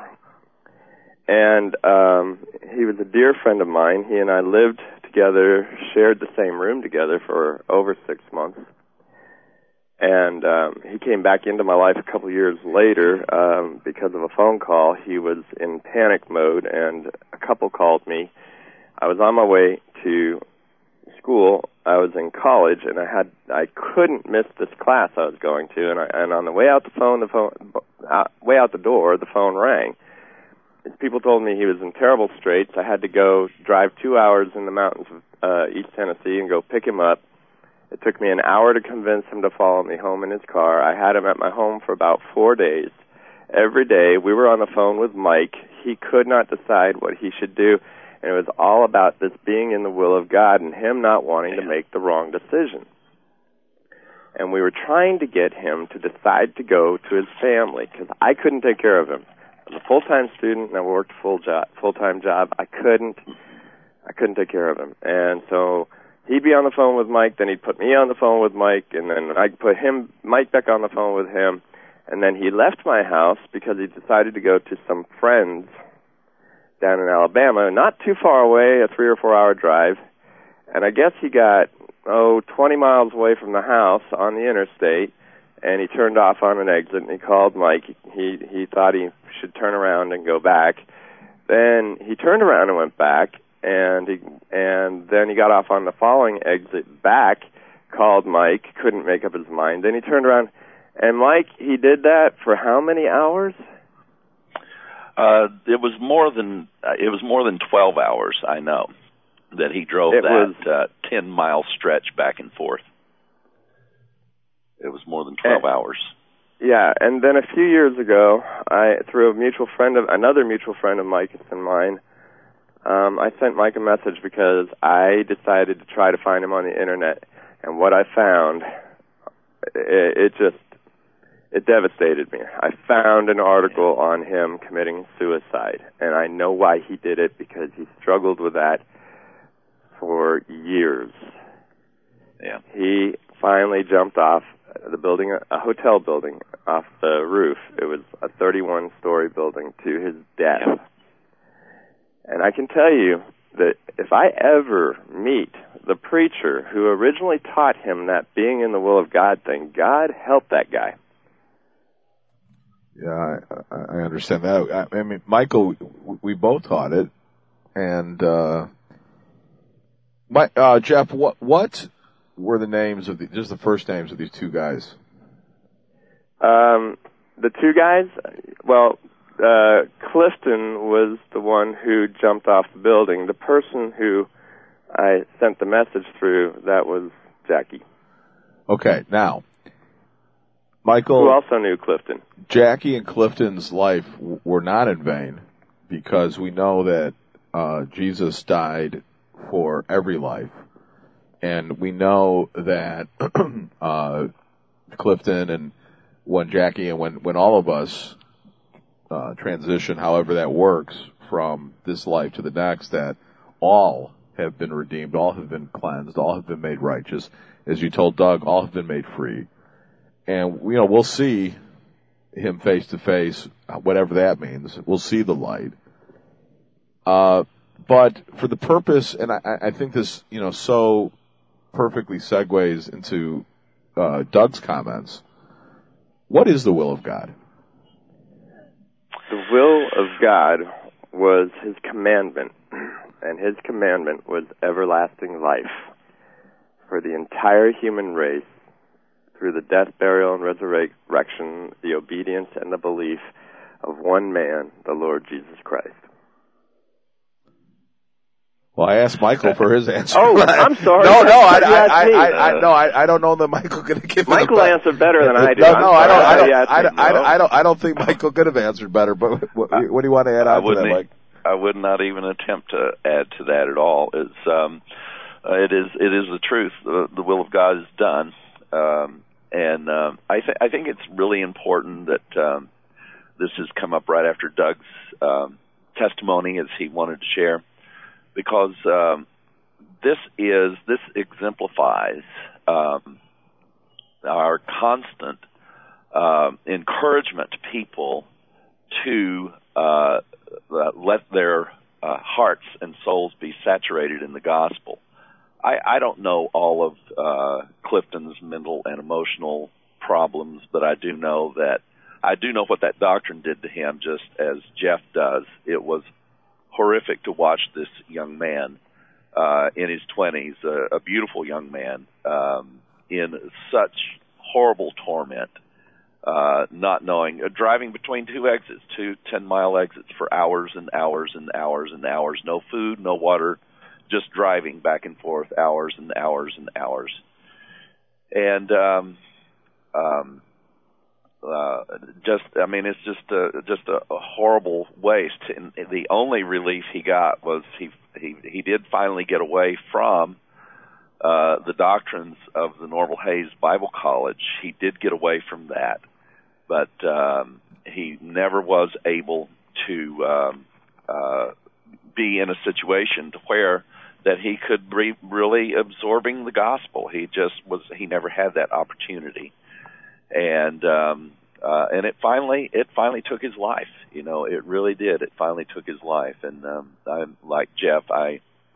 And um, he was a dear friend of mine. He and I lived together, shared the same room together for over six months. And um, he came back into my life a couple of years later um, because of a phone call. He was in panic mode, and a couple called me. I was on my way to school. I was in college, and I had I couldn't miss this class I was going to. And, I, and on the way out the phone, the phone uh, way out the door, the phone rang. These people told me he was in terrible straits. I had to go drive two hours in the mountains of uh, East Tennessee and go pick him up. It took me an hour to convince him to follow me home in his car. I had him at my home for about four days. Every day we were on the phone with Mike. He could not decide what he should do, and it was all about this being in the will of God and him not wanting to make the wrong decision. And we were trying to get him to decide to go to his family because I couldn't take care of him. I was a full-time student and I worked a full job, full-time job. I couldn't, I couldn't take care of him. And so he'd be on the phone with Mike, then he'd put me on the phone with Mike, and then I'd put him, Mike back on the phone with him, and then he left my house because he decided to go to some friends down in Alabama, not too far away, a three or four hour drive, and I guess he got, oh, twenty miles away from the house on the interstate, and he turned off on an exit, and he called Mike. He, he thought he should turn around and go back. Then he turned around and went back, And he, and then he got off on the following exit back, called Mike, couldn't make up his mind. Then he turned around, and Mike, he did that for how many hours? Uh, it was more than uh, it was more than twelve hours. I know that he drove it that was, uh, ten mile stretch back and forth. It was more than twelve and, hours. Yeah, and then a few years ago, I through a mutual friend of another mutual friend of Mike's and mine. Um, I sent Mike a message because I decided to try to find him on the internet, and what I found, it, it just, it devastated me. I found an article on him committing suicide, and I know why he did it, because he struggled with that for years. Yeah. He finally jumped off the building, a hotel building, off the roof. It was a thirty-one story building to his death. Yeah. And I can tell you that if I ever meet the preacher who originally taught him that being in the will of God thing, God help that guy. Yeah, I, I understand that. I, I mean, Michael, we both taught it, and uh, my, uh, Jeff, what what were the names of the just the first names of these two guys? Um, the two guys, well. Uh, Clifton was the one who jumped off the building. The person who I sent the message through, that was Jackie. Okay, now, Michael... Who also knew Clifton. Jackie and Clifton's life w- were not in vain, because we know that uh, Jesus died for every life. And we know that uh, Clifton and when Jackie and when, when all of us Uh, transition, however that works, from this life to the next, that all have been redeemed, all have been cleansed, all have been made righteous. As you told Doug, all have been made free. And, you know, we'll see him face to face, whatever that means. We'll see the light. Uh, but for the purpose, and I, I think this, you know, so perfectly segues into uh, Doug's comments, what is the will of God? The will of God was his commandment, and his commandment was everlasting life for the entire human race through the death, burial, and resurrection, the obedience and the belief of one man, the Lord Jesus Christ. Well, I asked Michael for his answer. Oh, I'm sorry. No, no, I, You I, asked I, me. I, I, no, I, I don't know that Michael could have given. Michael a answered better than I did. No, I'm no, I don't, sorry. I don't, You I asked don't, me. I, No. I don't, I don't think Michael could have answered better. But what, what do you want to add I on to that, wouldn't. Mike? I would not even attempt to add to that at all. It's um, uh, it is it is the truth. The, the will of God is done, um, and um, I think I think it's really important that um, this has come up right after Doug's um, testimony, as he wanted to share, because um, this is this exemplifies um, our constant uh, encouragement to people to uh, let their uh, hearts and souls be saturated in the gospel. I, I don't know all of uh, Clifton's mental and emotional problems, but I do know that I do know what that doctrine did to him, just as Jeff does. It was horrific to watch this young man uh, in his twenties, uh, a beautiful young man, um, in such horrible torment. Uh, not knowing, uh, driving between two exits, two ten-mile exits for hours and hours and hours and hours, no food, no water, just driving back and forth hours and hours and hours. And um, um, uh, just, I mean, it's just a, just a, a horrible waste. And the only relief he got was he he he did finally get away from uh, the doctrines of the Norval Hayes Bible College. He did get away from that. But um, he never was able to um, uh, be in a situation to where that he could be really absorbing the gospel. He just was. He never had that opportunity, and um, uh, and it finally it finally took his life. You know, it really did. It finally took his life. And um, I'm like Jeff. I,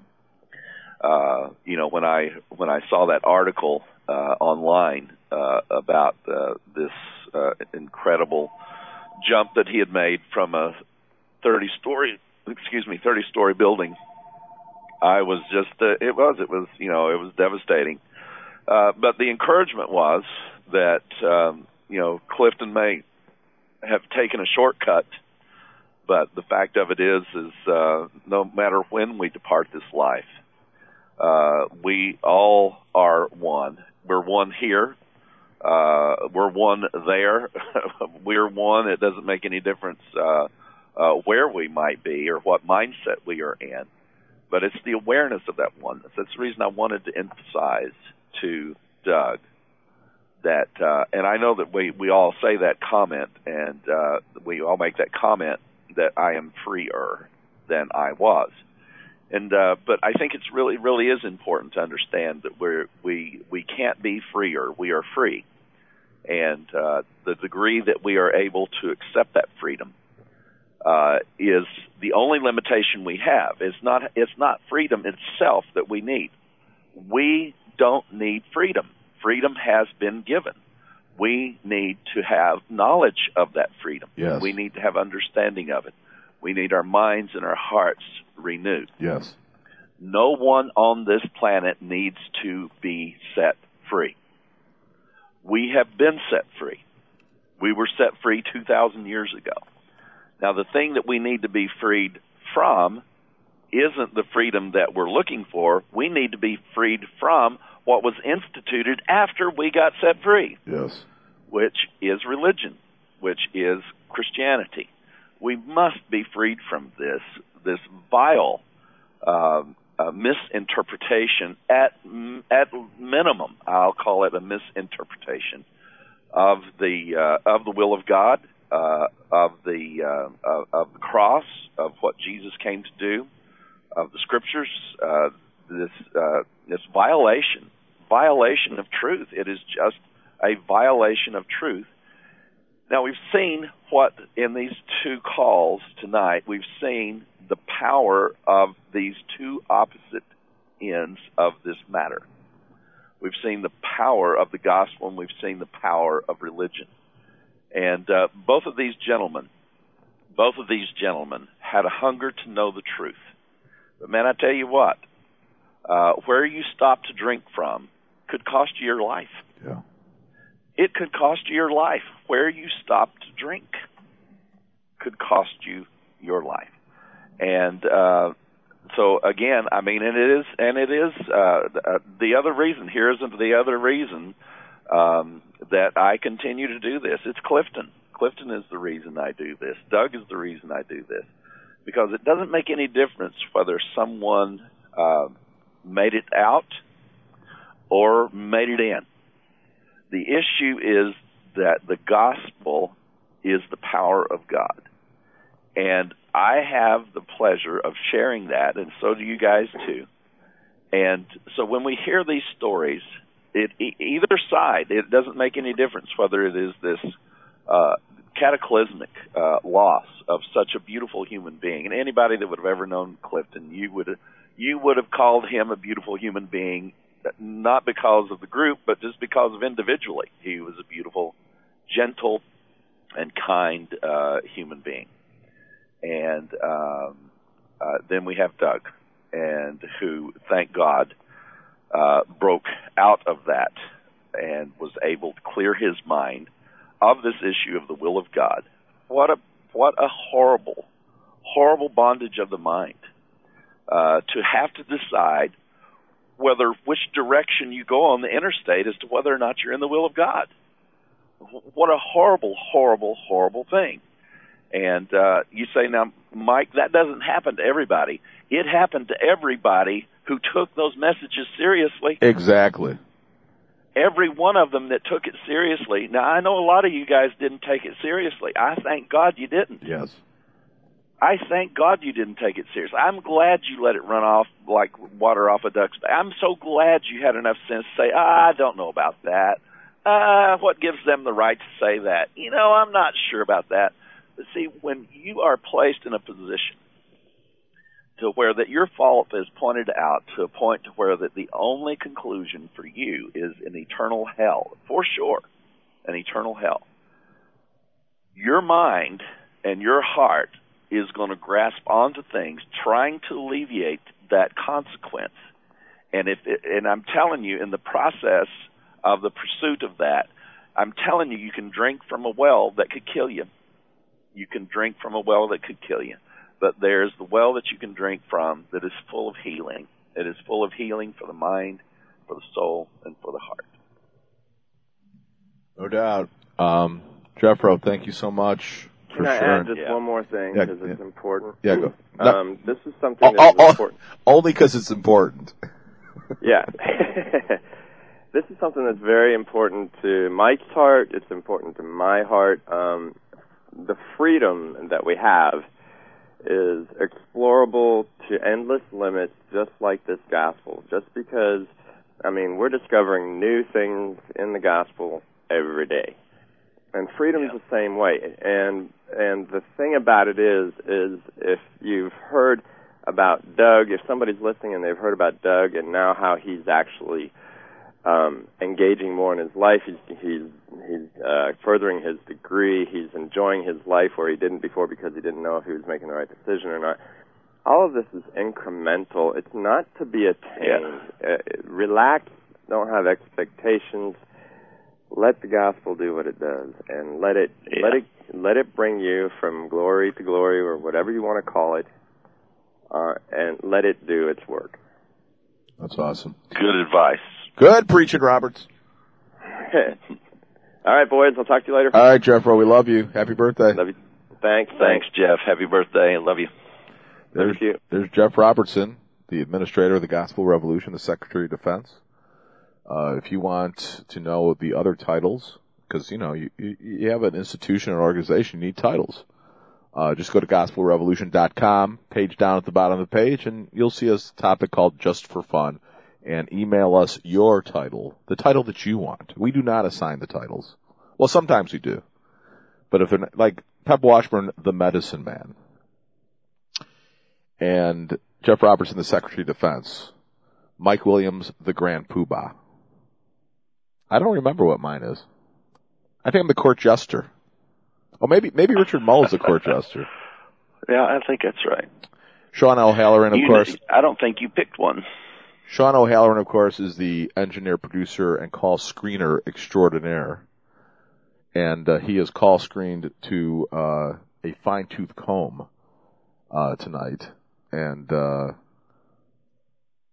uh, you know, when I when I saw that article uh, online uh, about uh, this. Uh, incredible jump that he had made from a thirty-story, excuse me, thirty-story building. I was just, uh, it was, it was, you know, it was devastating. Uh, but the encouragement was that, um, you know, Clifton may have taken a shortcut, but the fact of it is, is uh, no matter when we depart this life, uh, we all are one. We're one here. Uh, we're one there. We're one. It doesn't make any difference uh, uh, where we might be or what mindset we are in, but it's the awareness of that oneness. That's the reason I wanted to emphasize to Doug that, uh, and I know that we, we all say that comment, and uh, we all make that comment that I am freer than I was. And uh, but I think it's really, really is important to understand that we're, we we can't be freer. We are free, and uh, the degree that we are able to accept that freedom uh, is the only limitation we have. It's not it's not freedom itself that we need. We don't need freedom. Freedom has been given. We need to have knowledge of that freedom. Yes. We need to have understanding of it. We need our minds and our hearts renewed. Yes. No one on this planet needs to be set free. We have been set free. We were set free two thousand years ago. Now, the thing that we need to be freed from isn't the freedom that we're looking for. We need to be freed from what was instituted after we got set free. Yes. Which is religion, which is Christianity. We must be freed from this this vile uh, uh, misinterpretation. At at minimum, I'll call it a misinterpretation of the uh, of the will of God, uh, of the uh, of, of the cross, of what Jesus came to do, of the Scriptures. Uh, this uh, this violation violation of truth. It is just a violation of truth. Now, we've seen what, in these two calls tonight, we've seen the power of these two opposite ends of this matter. We've seen the power of the gospel, and we've seen the power of religion. And uh, both of these gentlemen, both of these gentlemen had a hunger to know the truth. But, man, I tell you what, uh, where you stop to drink from could cost you your life. Yeah. It could cost you your life. Where you stop to drink could cost you your life. And uh, so again, I mean, and it is, and it is uh, the other reason. Here's the other reason um, that I continue to do this. It's Clifton. Clifton is the reason I do this. Doug is the reason I do this, because it doesn't make any difference whether someone uh, made it out or made it in. The issue is that the gospel is the power of God. And I have the pleasure of sharing that, and so do you guys too. And so when we hear these stories, it, either side, it doesn't make any difference whether it is this uh, cataclysmic uh, loss of such a beautiful human being. And anybody that would have ever known Clifton, you would you would have called him a beautiful human being, not because of the group, but just because of individually. He was a beautiful, gentle, and kind uh, human being. And um, uh, then we have Doug, and who, thank God, uh, broke out of that and was able to clear his mind of this issue of the will of God. What a what a horrible, horrible bondage of the mind uh, to have to decide whether which direction you go on the interstate as to whether or not you're in the will of God. What a horrible, horrible, horrible thing. And uh, you say, now, Mike, that doesn't happen to everybody. It happened to everybody who took those messages seriously. Exactly. Every one of them that took it seriously. Now, I know a lot of you guys didn't take it seriously. I thank God you didn't. Yes. I thank God you didn't take it seriously. I'm glad you let it run off like water off a duck's back. I'm so glad you had enough sense to say, ah, I don't know about that. Uh, what gives them the right to say that? You know, I'm not sure about that. But see, when you are placed in a position to where that your fault is pointed out to a point to where that the only conclusion for you is an eternal hell, for sure, an eternal hell, your mind and your heart is going to grasp onto things trying to alleviate that consequence. And if it, and I'm telling you, in the process of the pursuit of that, I'm telling you, you can drink from a well that could kill you. You can drink from a well that could kill you. But there's the well that you can drink from that is full of healing. It is full of healing for the mind, for the soul, and for the heart. No doubt. Um, Jeffro, thank you so much for Can I sharing. add just Yeah. one more thing, Yeah, because it's yeah. important? Yeah, go. Um, this is something Oh, that's oh, oh, important. only because it's important. Yeah. This is something that's very important to Mike's heart. It's important to my heart. Um, the freedom that we have is explorable to endless limits, just like this gospel. Just because, I mean, we're discovering new things in the gospel every day. And freedom's Yeah. the same way. And and the thing about it is, is if you've heard about Doug, if somebody's listening and they've heard about Doug and now how he's actually um, engaging more in his life, he's he's he's uh, furthering his degree, he's enjoying his life where he didn't before because he didn't know if he was making the right decision or not. All of this is incremental. It's not to be attained. Yeah. Uh, relax. Don't have expectations. Let the gospel do what it does, and let it Yeah. let it let it bring you from glory to glory, or whatever you want to call it, uh, and let it do its work. That's awesome. Good advice. Good preaching, Roberts. All right, boys. I'll talk to you later. All right, Jeffro, we love you. Happy birthday. Love you. Thanks. Thanks, Jeff. Happy birthday. I love you. There's, Love you. there's Jeff Robertson, the administrator of the Gospel Revolution, the Secretary of Defense. Uh, if you want to know the other titles, because, you know, you, you have an institution or organization, you need titles. Uh, just go to gospel revolution dot com, page down at the bottom of the page, and you'll see a topic called Just for Fun, and email us your title, the title that you want. We do not assign the titles. Well, sometimes we do. But if they're not, like Pep Washburn, the Medicine Man, and Jeff Robertson, the Secretary of Defense, Mike Williams, the Grand Poobah. I don't remember what mine is. I think I'm the Court Jester. Oh, maybe maybe Richard Mull is the Court Jester. Yeah, I think that's right. Sean O'Halloran, of You- course. I don't think you picked one. Sean O'Halloran, of course, is the engineer, producer, and call screener extraordinaire. And uh, he is call screened to uh, a fine-tooth comb uh, tonight. And uh,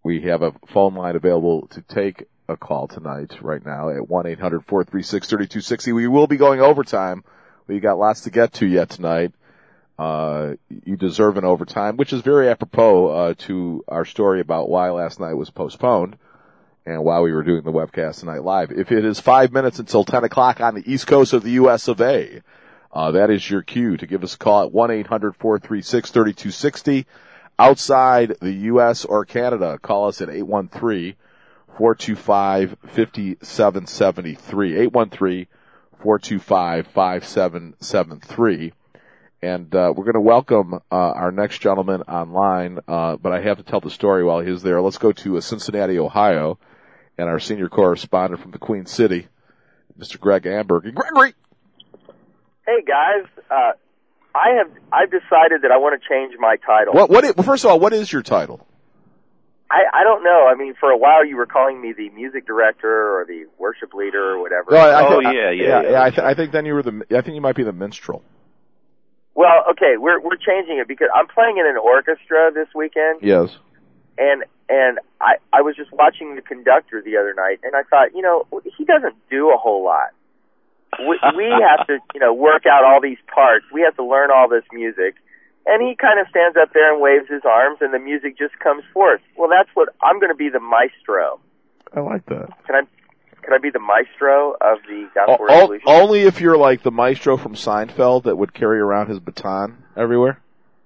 we have a phone line available to take a call tonight, right now, at one eight hundred four three six three two six zero. We will be going overtime. We got lots to get to yet tonight. Uh, you deserve an overtime, which is very apropos uh, to our story about why last night was postponed and why we were doing the webcast tonight live. If it is five minutes until ten o'clock on the East Coast of the U S of A, uh, that is your cue to give us a call at one eight hundred four three six three two six zero. Outside the U S or Canada, call us at eight one three four two five five seven seven three. eight one three four two five five seven seven three. And uh, we're going to welcome uh, our next gentleman online, uh, but I have to tell the story while he's there. Let's go to uh, Cincinnati, Ohio, and our senior correspondent from the Queen City, Mister Greg Amberg. Gregory! Hey, guys. Uh, I have I've decided that I want to change my title. What? What? Is, well, first of all, what is your title? I, I don't know. I mean, for a while you were calling me the music director or the worship leader or whatever. No, I, I oh, th- yeah, I, yeah, yeah. yeah. yeah I, th- I think then you were the. I think you might be the minstrel. Well, okay, we're we're changing it because I'm playing in an orchestra this weekend. Yes. And and I I was just watching the conductor the other night, and I thought, you know, he doesn't do a whole lot. We, we have to, you know, work out all these parts. We have to learn all this music. And he kind of stands up there and waves his arms, and the music just comes forth. Well, that's what I'm going to be, the maestro. I like that. Can I can I be the maestro of the Gospel o- Revolution? Only if you're like the maestro from Seinfeld that would carry around his baton everywhere.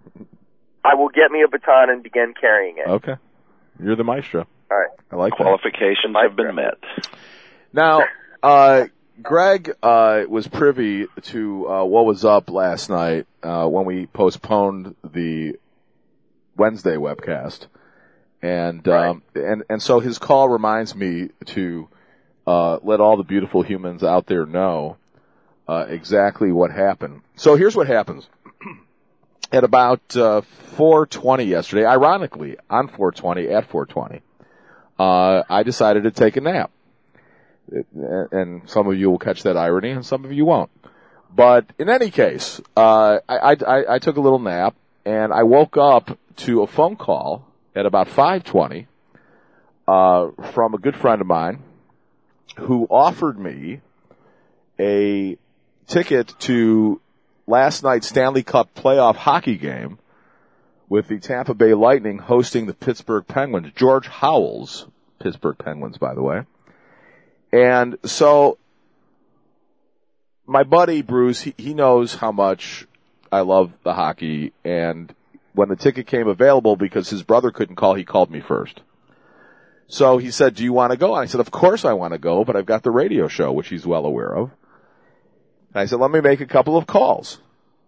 I will get me a baton and begin carrying it. Okay. You're the maestro. All right. I like that. Qualifications have been met. Now, uh, Greg uh, was privy to uh, what was up last night uh, when we postponed the Wednesday webcast, and um, right. and and so his call reminds me to uh, let all the beautiful humans out there know uh, exactly what happened. So here's what happens. At about uh, four twenty yesterday, ironically, on four twenty, at four twenty, uh, I decided to take a nap. And some of you will catch that irony, and some of you won't. But in any case, uh, I, I, I took a little nap, and I woke up to a phone call at about five twenty uh, from a good friend of mine who offered me a ticket to last night's Stanley Cup playoff hockey game with the Tampa Bay Lightning hosting the Pittsburgh Penguins. George Howell's Pittsburgh Penguins, by the way. And so, my buddy Bruce, he, he knows how much I love the hockey, and when the ticket came available, because his brother couldn't call, he called me first. So he said, do you want to go? And I said, of course I want to go, but I've got the radio show, which he's well aware of. And I said, let me make a couple of calls.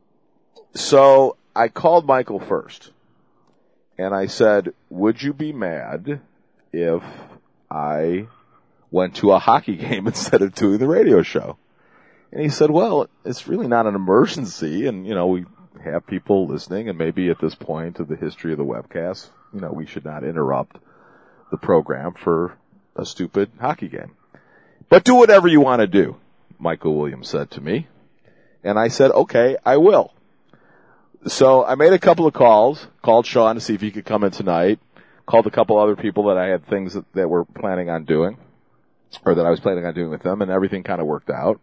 So I called Michael first, and I said, would you be mad if I went to a hockey game instead of doing the radio show? And he said, well, it's really not an emergency, and, you know, we have people listening, and maybe at this point of the history of the webcast, you know, we should not interrupt the program for a stupid hockey game. But do whatever you want to do, Michael Williams said to me. And I said, okay, I will. So I made a couple of calls, called Sean to see if he could come in tonight, called a couple other people that I had things that, that we're planning on doing, or that I was planning on doing with them, and everything kind of worked out.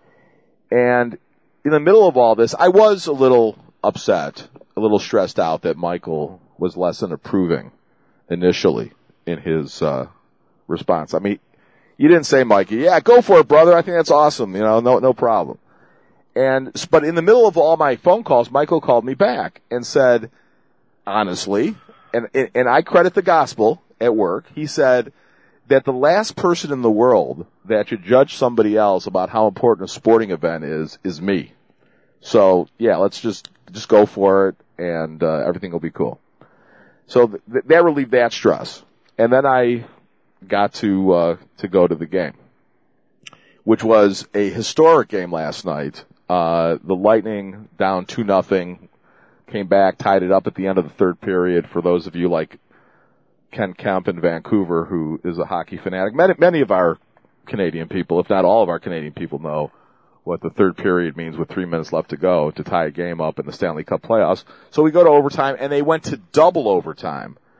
And in the middle of all this, I was a little upset, a little stressed out that Michael was less than approving initially in his uh response. I mean, you didn't say, Mikey, yeah, go for it, brother. I think that's awesome. You know, no, no problem. And, but in the middle of all my phone calls, Michael called me back and said, honestly, and, and I credit the gospel at work, he said that the last person in the world that should judge somebody else about how important a sporting event is, is me. So, yeah, let's just, just go for it, and uh, everything will be cool. So th- that relieved that stress. And then I got to, uh, to go to the game, which was a historic game last night. Uh, the Lightning down two nothing, came back, tied it up at the end of the third period. For those of you like Ken Kemp in Vancouver, who is a hockey fanatic, many, many of our Canadian people, if not all of our Canadian people, know what the third period means with three minutes left to go to tie a game up in the Stanley Cup playoffs. So we go to overtime, and they went to double overtime.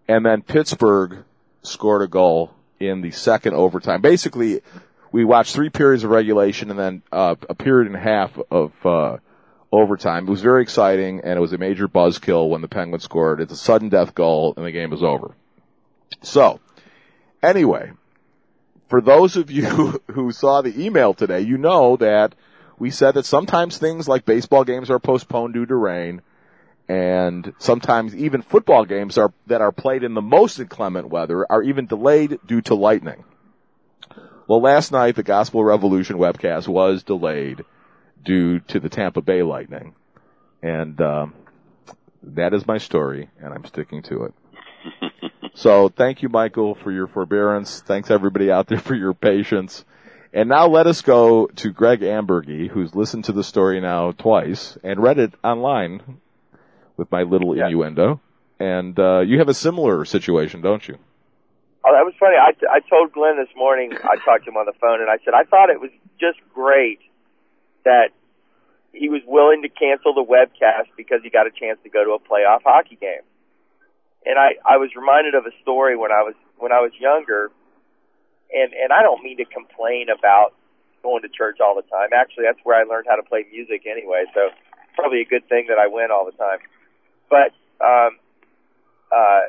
and then Pittsburgh scored a goal in the second overtime. Basically, we watched three periods of regulation and then uh, a period and a half of uh, overtime. It was very exciting, and it was a major buzzkill when the Penguins scored. It's a sudden death goal, and the game was over. So, anyway, for those of you who saw the email today, you know that we said that sometimes things like baseball games are postponed due to rain, and sometimes even football games are that are played in the most inclement weather are even delayed due to lightning. Well, last night the Gospel Revolution webcast was delayed due to the Tampa Bay Lightning, and um, that is my story, and I'm sticking to it. So thank you, Michael, for your forbearance. Thanks, everybody out there, for your patience. And now let us go to Greg Ambergy, who's listened to the story now twice and read it online with my little yeah. innuendo. And uh, you have a similar situation, don't you? Oh, that was funny. I, I told Glenn this morning, I talked to him on the phone, and I said, I thought it was just great that he was willing to cancel the webcast because he got a chance to go to a playoff hockey game. And I, I was reminded of a story when I was when I was younger, and, and I don't mean to complain about going to church all the time. Actually, that's where I learned how to play music anyway, so probably a good thing that I went all the time. But um, uh,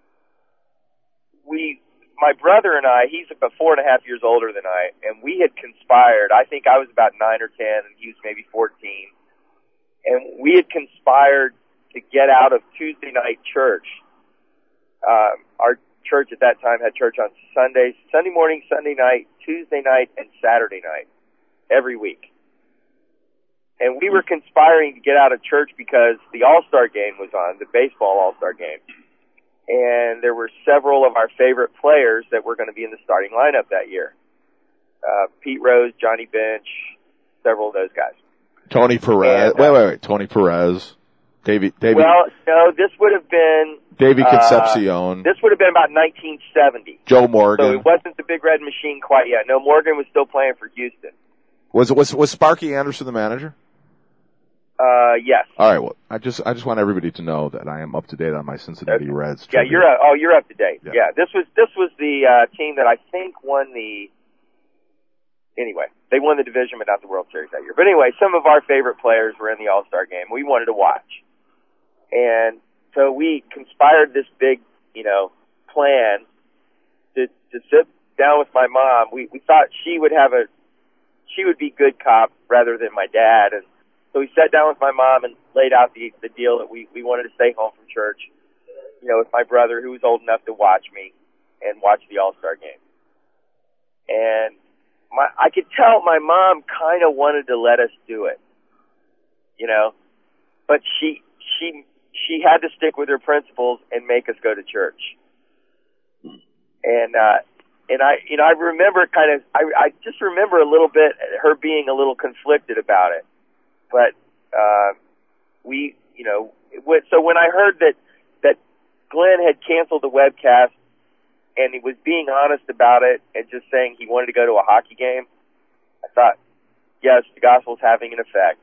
we, my brother and I, he's about four and a half years older than I, and we had conspired. I think I was about nine or ten, and he was maybe fourteen, and we had conspired to get out of Tuesday night church. Um, our church at that time had church on Sundays, Sunday morning, Sunday night, Tuesday night, and Saturday night, every week. And we were conspiring to get out of church because the All-Star game was on, the baseball All-Star game. And there were several of our favorite players that were going to be in the starting lineup that year. Uh, Pete Rose, Johnny Bench, several of those guys. Tony Perez. And, uh, wait, wait, wait. Tony Perez. Davey, Davey. Well, no, this would have been Davey Concepcion. Uh, this would have been about nineteen seventy. Joe Morgan. So it wasn't the Big Red Machine quite yet. No, Morgan was still playing for Houston. Was it was was Sparky Anderson the manager? Uh, yes. All right. Well, I just I just want everybody to know that I am up to date on my Cincinnati okay. Reds. Yeah, trivia. you're uh, oh you're up to date. Yeah. yeah, this was this was the uh, team that I think won the. Anyway, they won the division, but not the World Series that year. But anyway, some of our favorite players were in the All-Star game. We wanted to watch. And so we conspired this big, you know, plan to to sit down with my mom. We we thought she would have a she would be good cop rather than my dad, and so we sat down with my mom and laid out the the deal that we we wanted to stay home from church, you know, with my brother who was old enough to watch me and watch the All-Star game. And my I could tell my mom kind of wanted to let us do it, you know, but she she. She had to stick with her principles and make us go to church. And, uh, and I, you know, I remember kind of, I, I just remember a little bit her being a little conflicted about it. But, uh, we, you know, so when I heard that, that Glenn had canceled the webcast and he was being honest about it and just saying he wanted to go to a hockey game, I thought, yes, the gospel's having an effect.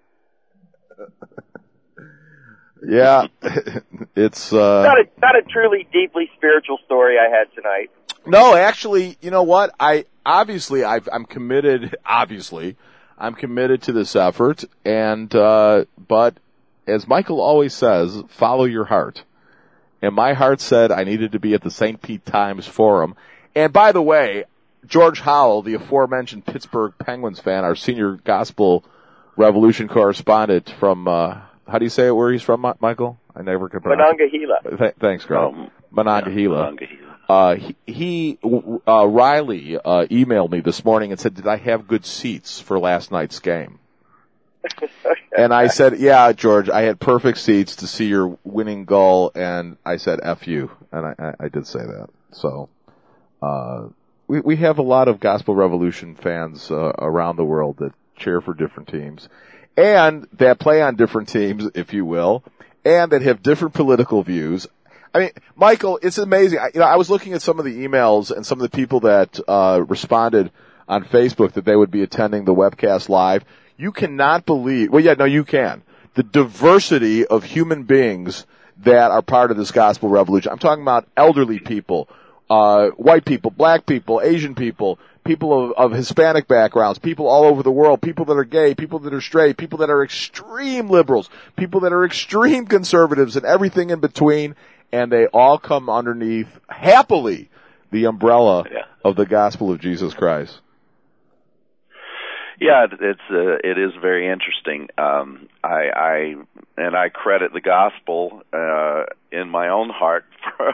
Yeah, it's uh not a not a truly deeply spiritual story I had tonight. No, actually, you know what? I obviously I've, I'm committed. Obviously, I'm committed to this effort, and uh but as Michael always says, follow your heart. And my heart said I needed to be at the Saint Pete Times Forum. And by the way, George Howell, the aforementioned Pittsburgh Penguins fan, our senior Gospel Revolution correspondent from. uh How do you say it where he's from, Michael? I never could pronounce Monongahela. it. Th- thanks, Carl. Um, Monongahela. Yeah, Monongahela. Uh, he, he uh, Riley, uh, emailed me this morning and said, did I have good seats for last night's game? And I said, yeah, George, I had perfect seats to see your winning goal, and I said, F you. And I, I, I did say that. So, uh, we, we have a lot of Gospel Revolution fans, uh, around the world that cheer for different teams. And that play on different teams, if you will, and that have different political views. I mean, Michael, it's amazing. I, you know, I was looking at some of the emails and some of the people that uh responded on Facebook that they would be attending the webcast live. You cannot believe. Well, yeah, no, you can. The diversity of human beings that are part of this gospel revolution. I'm talking about elderly people, uh, white people, black people, Asian people, people of, of Hispanic backgrounds, people all over the world, people that are gay, people that are straight, people that are extreme liberals, people that are extreme conservatives, and everything in between, and they all come underneath, happily, the umbrella yeah. of the gospel of Jesus Christ. Yeah, it's uh, it is very interesting. Um, I, I and I credit the gospel uh, in my own heart for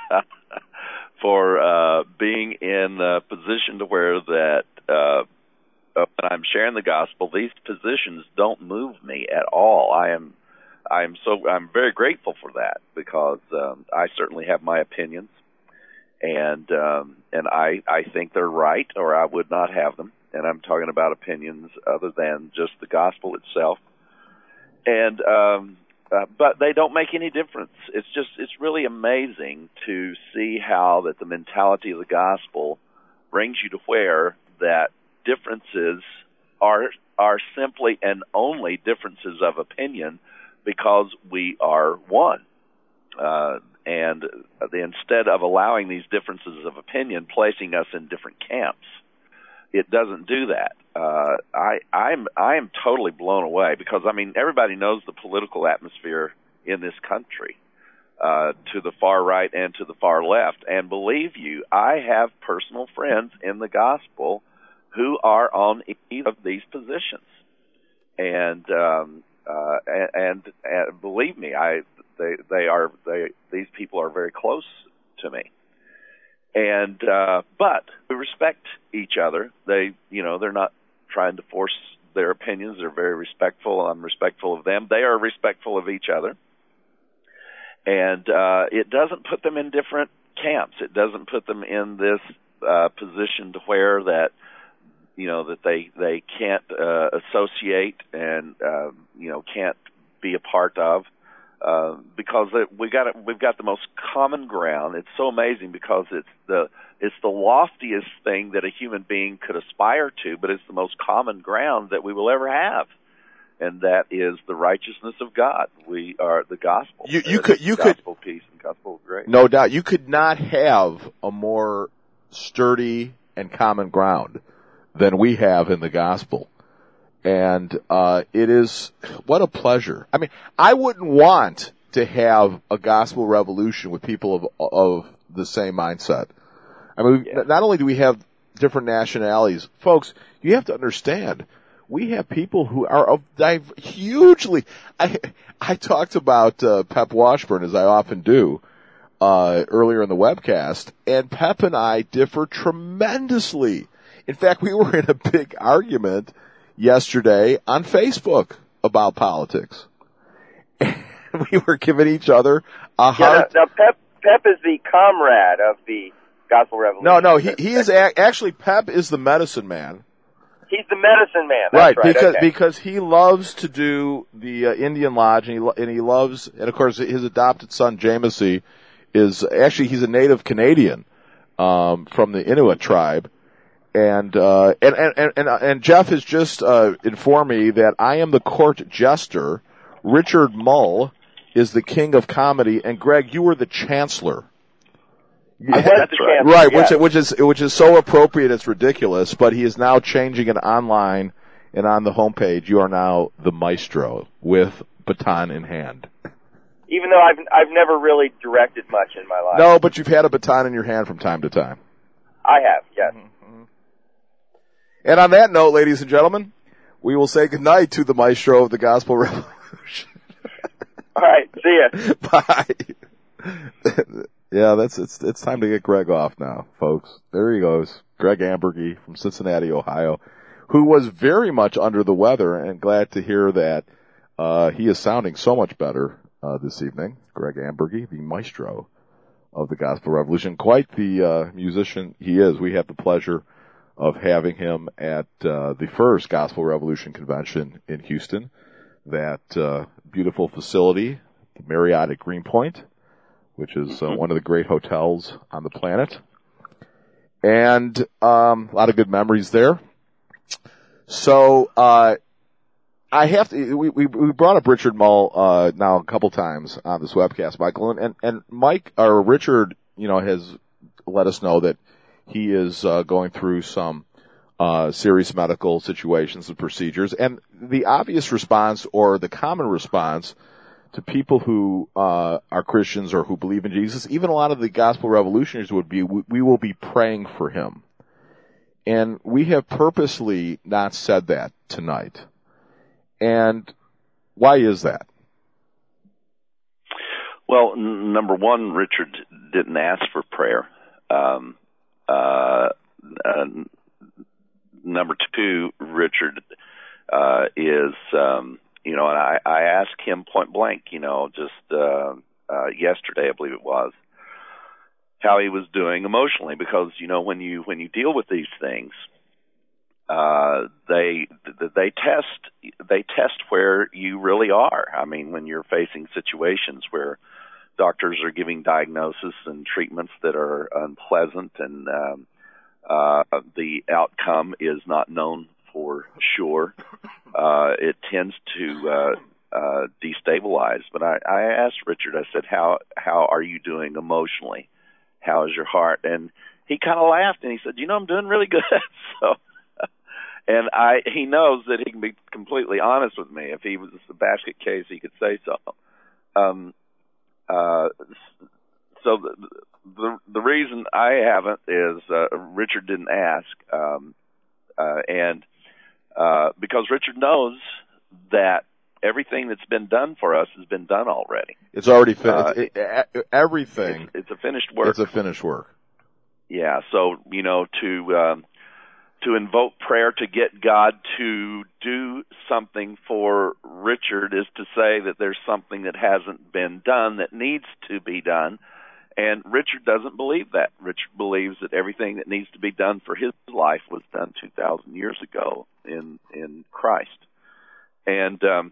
for uh, being in a position to where that uh, when I'm sharing the gospel, these positions don't move me at all. I am I am so I'm very grateful for that, because um, I certainly have my opinions, and um, and I I think they're right, or I would not have them. And I'm talking about opinions other than just the gospel itself. And um, uh, but they don't make any difference. It's just it's really amazing to see how that the mentality of the gospel brings you to where that differences are are simply and only differences of opinion, because we are one. Uh, and the, instead of allowing these differences of opinion placing us in different camps, it doesn't do that. Uh, I, I'm I am totally blown away, because I mean everybody knows the political atmosphere in this country, uh, to the far right and to the far left. And believe you, I have personal friends in the gospel who are on either of these positions, and um, uh, and, and, and believe me, I they they are they these people are very close to me. And, uh, but we respect each other. They, you know, they're not trying to force their opinions. They're very respectful. I'm respectful of them. They are respectful of each other. And, uh, it doesn't put them in different camps. It doesn't put them in this, uh, position to where that, you know, that they, they can't, uh, associate and, uh, you know, can't be a part of. Uh, because we got it, we've got the most common ground. It's so amazing, because it's the it's the loftiest thing that a human being could aspire to, but it's the most common ground that we will ever have, and that is the righteousness of God. We are the gospel. You, you could you gospel could peace and gospel of grace. No doubt, you could not have a more sturdy and common ground than we have in the gospel. And uh it is, what a pleasure. I mean, I wouldn't want to have a gospel revolution with people of of the same mindset. I mean, yeah. Not only do we have different nationalities, folks, you have to understand, we have people who are of div- hugely. I I talked about uh, Pep Washburn, as I often do, uh earlier in the webcast, and Pep and I differ tremendously. In fact, we were in a big argument yesterday on Facebook about politics. And we were giving each other a hard... Yeah, now, now Pep, Pep is the comrade of the gospel revolution. No, no, he, he is, a- actually, Pep is the medicine man. He's the medicine man, Right, that's right, because, okay. because he loves to do the uh, Indian Lodge, and he, lo- and he loves, and of course his adopted son, Jamesie, is, actually he's a native Canadian, um, from the Inuit tribe. And, uh, and, and, and, and Jeff has just, uh, informed me that I am the court jester. Richard Mull is the king of comedy, and Greg, you were the chancellor. I was the chancellor, right, yes. which, which is, which is so appropriate, it's ridiculous, but he is now changing it online, and on the homepage, you are now the maestro with baton in hand. Even though I've, I've never really directed much in my life. No, but you've had a baton in your hand from time to time. I have, yes. Mm-hmm. And on that note, ladies and gentlemen, we will say goodnight to the maestro of the gospel revolution. All right, see ya. Bye. Yeah, that's it's it's time to get Greg off now, folks. There he goes, Greg Ambergy from Cincinnati, Ohio, who was very much under the weather, and glad to hear that uh he is sounding so much better uh this evening. Greg Ambergy, the maestro of the gospel revolution, quite the uh musician he is. We have the pleasure of having him at uh, the first Gospel Revolution convention in Houston, that uh, beautiful facility, the Marriott at Greenpoint, which is uh, one of the great hotels on the planet. And um, a lot of good memories there. So uh, I have to, we, we, we brought up Richard Mull, uh, now a couple times on this webcast, Michael, and, and Mike, or Richard, you know, has let us know that he is, uh, going through some, uh, serious medical situations and procedures, and the obvious response, or the common response to people who, uh, are Christians or who believe in Jesus, even a lot of the gospel revolutionaries would be, we, we will be praying for him. And we have purposely not said that tonight. And why is that? Well, n- number one, Richard didn't ask for prayer. Um, uh, uh, number two, Richard uh, is, um, you know, and I, I asked him point blank, you know, just uh, uh, yesterday, I believe it was, how he was doing emotionally, because, you know, when you when you deal with these things, Uh, they, they test, they test where you really are. I mean, when you're facing situations where doctors are giving diagnosis and treatments that are unpleasant and, um, uh, the outcome is not known for sure, uh, it tends to, uh, uh, destabilize. But I, I asked Richard, I said, how, how are you doing emotionally? How is your heart? And he kind of laughed and he said, you know, I'm doing really good. So, And I, he knows that he can be completely honest with me. If he was a basket case, he could say so. Um, uh, so the, the the reason I haven't is uh, Richard didn't ask, um, uh, and uh, because Richard knows that everything that's been done for us has been done already. It's already finished. Uh, it, it, everything. It's, it's a finished work. It's a finished work. Yeah. So you know to. Um, to invoke prayer to get God to do something for Richard is to say that there's something that hasn't been done that needs to be done. And Richard doesn't believe that. Richard believes that everything that needs to be done for his life was done two thousand years ago in, in Christ. And, um,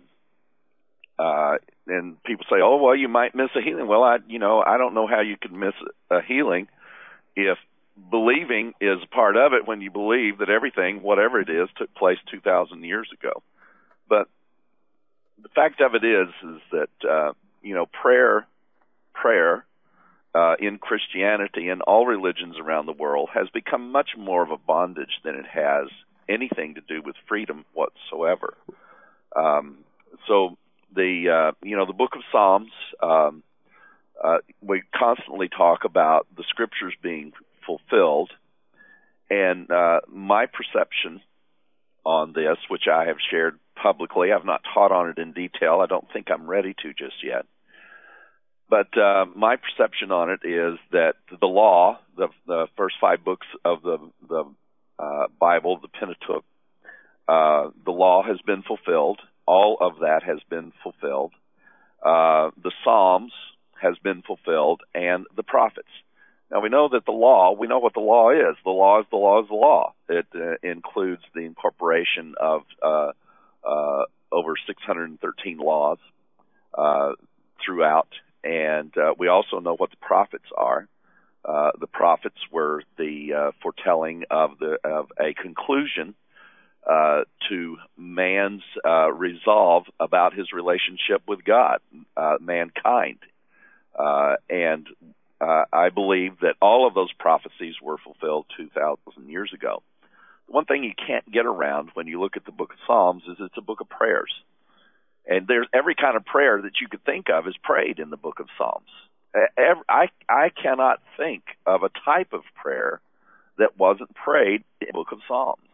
uh, and people say, oh, well, you might miss a healing. Well, I, you know, I don't know how you could miss a healing if believing is part of it, when you believe that everything, whatever it is, took place two thousand years ago. But the fact of it is, is that, uh, you know, prayer, prayer, uh, in Christianity and all religions around the world has become much more of a bondage than it has anything to do with freedom whatsoever. Um, so the, uh, you know, the book of Psalms, um, uh, we constantly talk about the scriptures being fulfilled, and uh, my perception on this, which I have shared publicly, I've not taught on it in detail. I don't think I'm ready to just yet. But uh, my perception on it is that the law, the, the first five books of the, the uh, Bible, the Pentateuch, uh, the law has been fulfilled. All of that has been fulfilled. Uh, the Psalms has been fulfilled, and the prophets. Now, we know that the law, we know what the law is. The law is the law is the law. It uh, includes the incorporation of uh, uh, over six hundred thirteen laws uh, throughout. And uh, we also know what the prophets are. Uh, the prophets were the uh, foretelling of the of a conclusion uh, to man's uh, resolve about his relationship with God, uh, mankind. Uh, and Uh, I believe that all of those prophecies were fulfilled two thousand years ago. One thing you can't get around when you look at the book of Psalms is it's a book of prayers. And there's every kind of prayer that you could think of is prayed in the book of Psalms. Every, I, I cannot think of a type of prayer that wasn't prayed in the book of Psalms.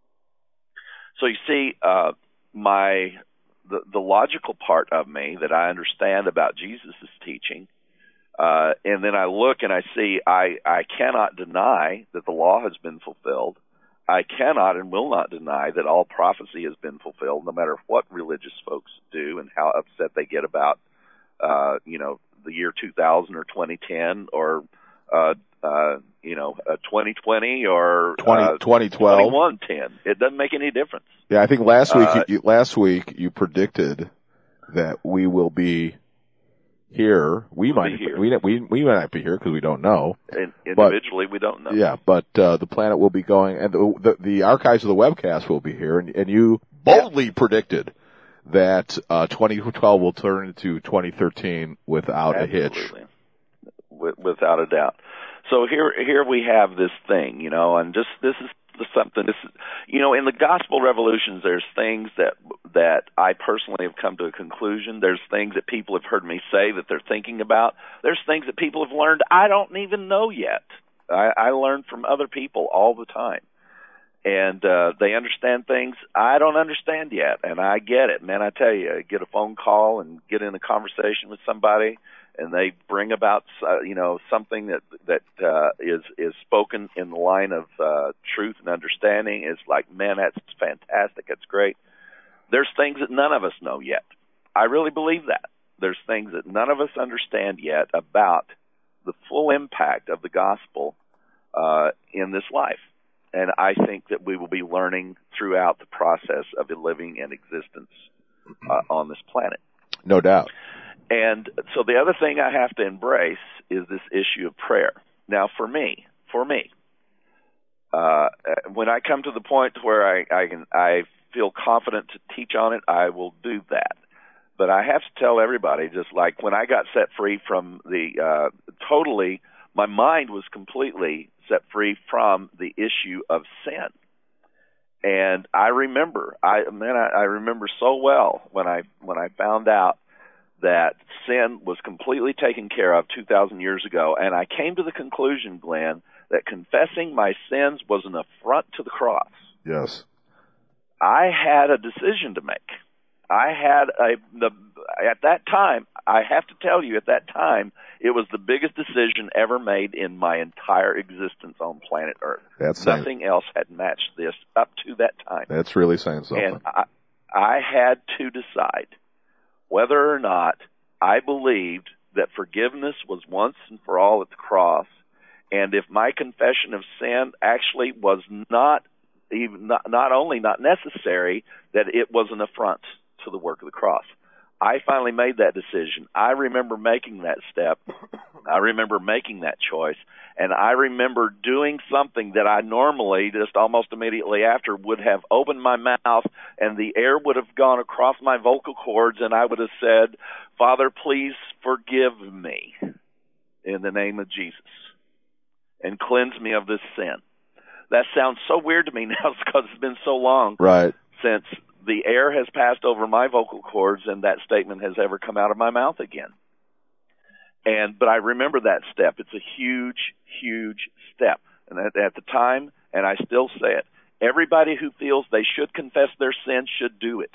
So you see, uh, my the, the logical part of me that I understand about Jesus' teaching, Uh, and then I look and I see I, I cannot deny that the law has been fulfilled. I cannot and will not deny that all prophecy has been fulfilled, no matter what religious folks do and how upset they get about, uh, you know, the year two thousand or twenty ten or, uh, uh, you know, uh, twenty twenty or uh, twenty twelve. twenty-one ten. It doesn't make any difference. Yeah, I think last week, uh, you, last week you predicted that we will be here. We we'll might be here. we we we might not be here because we don't know. In, individually, but, we don't know. Yeah, but uh, the planet will be going, and the, the the archives of the webcast will be here. And, and you boldly yeah. predicted that uh, twenty twelve will turn into twenty thirteen without Absolutely. a hitch. With, without a doubt. So here, here we have this thing, you know, and just this is something. This, is, you know, in the gospel revolutions, there's things that that I personally have come to a conclusion. There's things that people have heard me say that they're thinking about. There's things that people have learned I don't even know yet. I, I learn from other people all the time, and uh, they understand things I don't understand yet, and I get it. Man, I tell you, I get a phone call and get in a conversation with somebody, and they bring about, uh, you know, something that that uh, is is spoken in the line of uh, truth and understanding. It's like, man, that's fantastic. That's great. There's things that none of us know yet. I really believe that. There's things that none of us understand yet about the full impact of the gospel uh, in this life. And I think that we will be learning throughout the process of living in existence uh, on this planet. No doubt. And so the other thing I have to embrace is this issue of prayer. Now, for me, for me, uh, when I come to the point where I, I can, I feel confident to teach on it, I will do that. But I have to tell everybody, just like when I got set free from the, uh, totally, my mind was completely set free from the issue of sin. And I remember, I, man, I, I remember so well when I, when I found out that sin was completely taken care of two thousand years ago, and I came to the conclusion, Glenn, that confessing my sins was an affront to the cross. Yes. I had a decision to make. I had a, the, at that time, I have to tell you, at that time, it was the biggest decision ever made in my entire existence on planet Earth. That's Nothing saying, else had matched this up to that time. That's really saying something. And I, I had to decide whether or not I believed that forgiveness was once and for all at the cross, and if my confession of sin actually was not even not, not only not necessary, that it was an affront to the work of the cross. I finally made that decision. I remember making that step. I remember making that choice. And I remember doing something that I normally, just almost immediately after, would have opened my mouth and the air would have gone across my vocal cords and I would have said, Father, please forgive me in the name of Jesus and cleanse me of this sin. That sounds so weird to me now because it's been so long right. since the air has passed over my vocal cords and that statement has ever come out of my mouth again. And but I remember that step. It's a huge, huge step. And at, at the time, and I still say it, everybody who feels they should confess their sin should do it.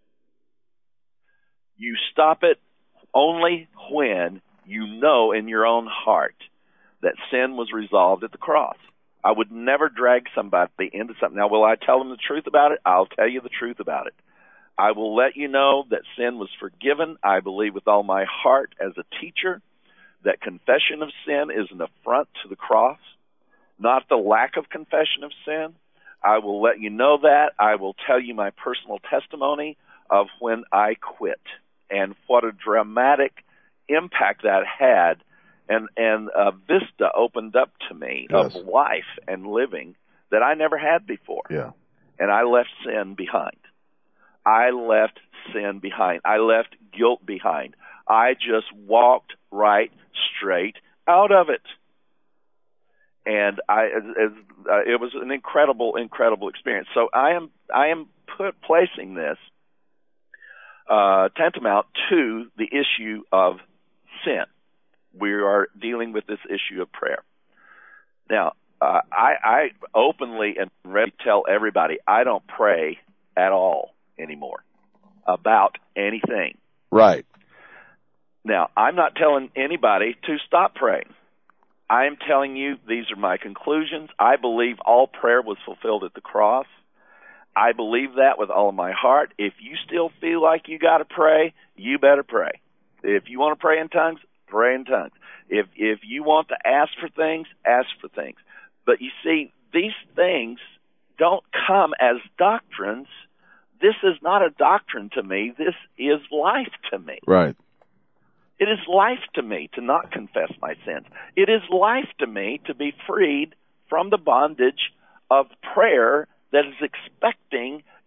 You stop it only when you know in your own heart that sin was resolved at the cross. I would never drag somebody into something. Now, will I tell them the truth about it? I'll tell you the truth about it. I will let you know that sin was forgiven. I believe with all my heart as a teacher that confession of sin is an affront to the cross, not the lack of confession of sin. I will let you know that. I will tell you my personal testimony of when I quit and what a dramatic impact that had. And, and a vista opened up to me yes. of life and living that I never had before. Yeah. And I left sin behind. I left sin behind. I left guilt behind. I just walked right straight out of it. And I, as, as, uh, it was an incredible, incredible experience. So I am, I am put, placing this uh, tantamount to the issue of sin. We are dealing with this issue of prayer. Now, uh, I, I openly and ready to tell everybody I don't pray at all anymore about anything. Right. Now, I'm not telling anybody to stop praying. I am telling you these are my conclusions. I believe all prayer was fulfilled at the cross. I believe that with all of my heart. If you still feel like you got to pray, you better pray. If you want to pray in tongues, pray in tongues. If if you want to ask for things, ask for things. But you see, these things don't come as doctrines. This is not a doctrine to me. This is life to me. Right. It is life to me to not confess my sins. It is life to me to be freed from the bondage of prayer that is expecting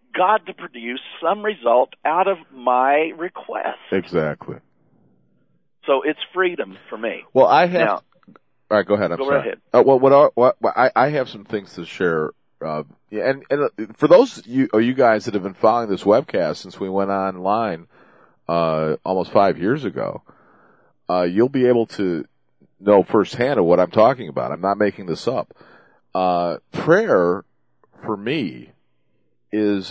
God to produce some result out of my request. Exactly. So it's freedom for me. Well, I have. Now, all right, go ahead. I'm go sorry. right ahead. Uh, well, what, are, what, what I, I have some things to share. Uh, and, and uh, for those of you, or you guys that have been following this webcast since we went online uh, almost five years ago, uh, you'll be able to know firsthand of what I'm talking about. I'm not making this up. Uh, prayer, for me, is,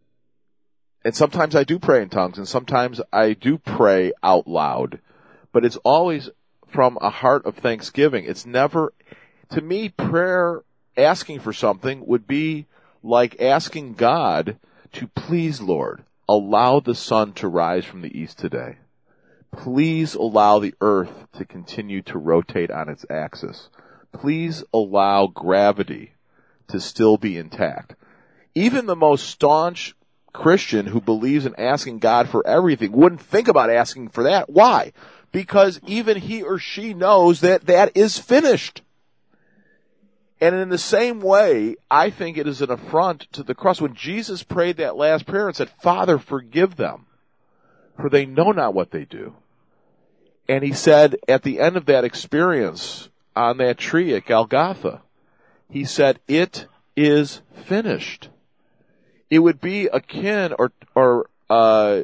and sometimes I do pray in tongues, and sometimes I do pray out loud, but it's always from a heart of thanksgiving. It's never, to me, prayer, asking for something would be like asking God to, please, Lord, allow the sun to rise from the east today. Please allow the earth to continue to rotate on its axis. Please allow gravity to still be intact. Even the most staunch Christian who believes in asking God for everything wouldn't think about asking for that. Why? Because even he or she knows that that is finished. And in the same way, I think it is an affront to the cross. When Jesus prayed that last prayer and said, Father, forgive them, for they know not what they do. And he said at the end of that experience on that tree at Golgotha, he said, it is finished. It would be akin or, or, uh,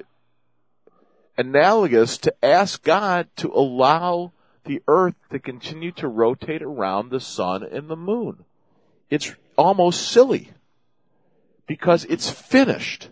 analogous to ask God to allow the earth to continue to rotate around the sun and the moon. It's almost silly because it's finished.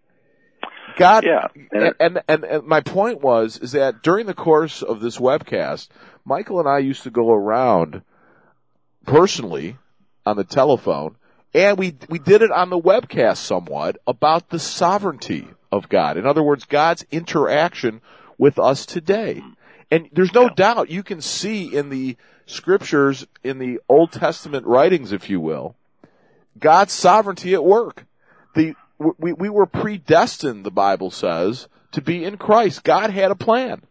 God, yeah. and, and, and, and my point was, is that during the course of this webcast, Michael and I used to go around personally on the telephone, and we, we did it on the webcast somewhat about the sovereignty of God. In other words, God's interaction with us today. And there's no doubt you can see in the scriptures, in the Old Testament writings, if you will, God's sovereignty at work. The, we, we were predestined, the Bible says, to be in Christ. God had a plan.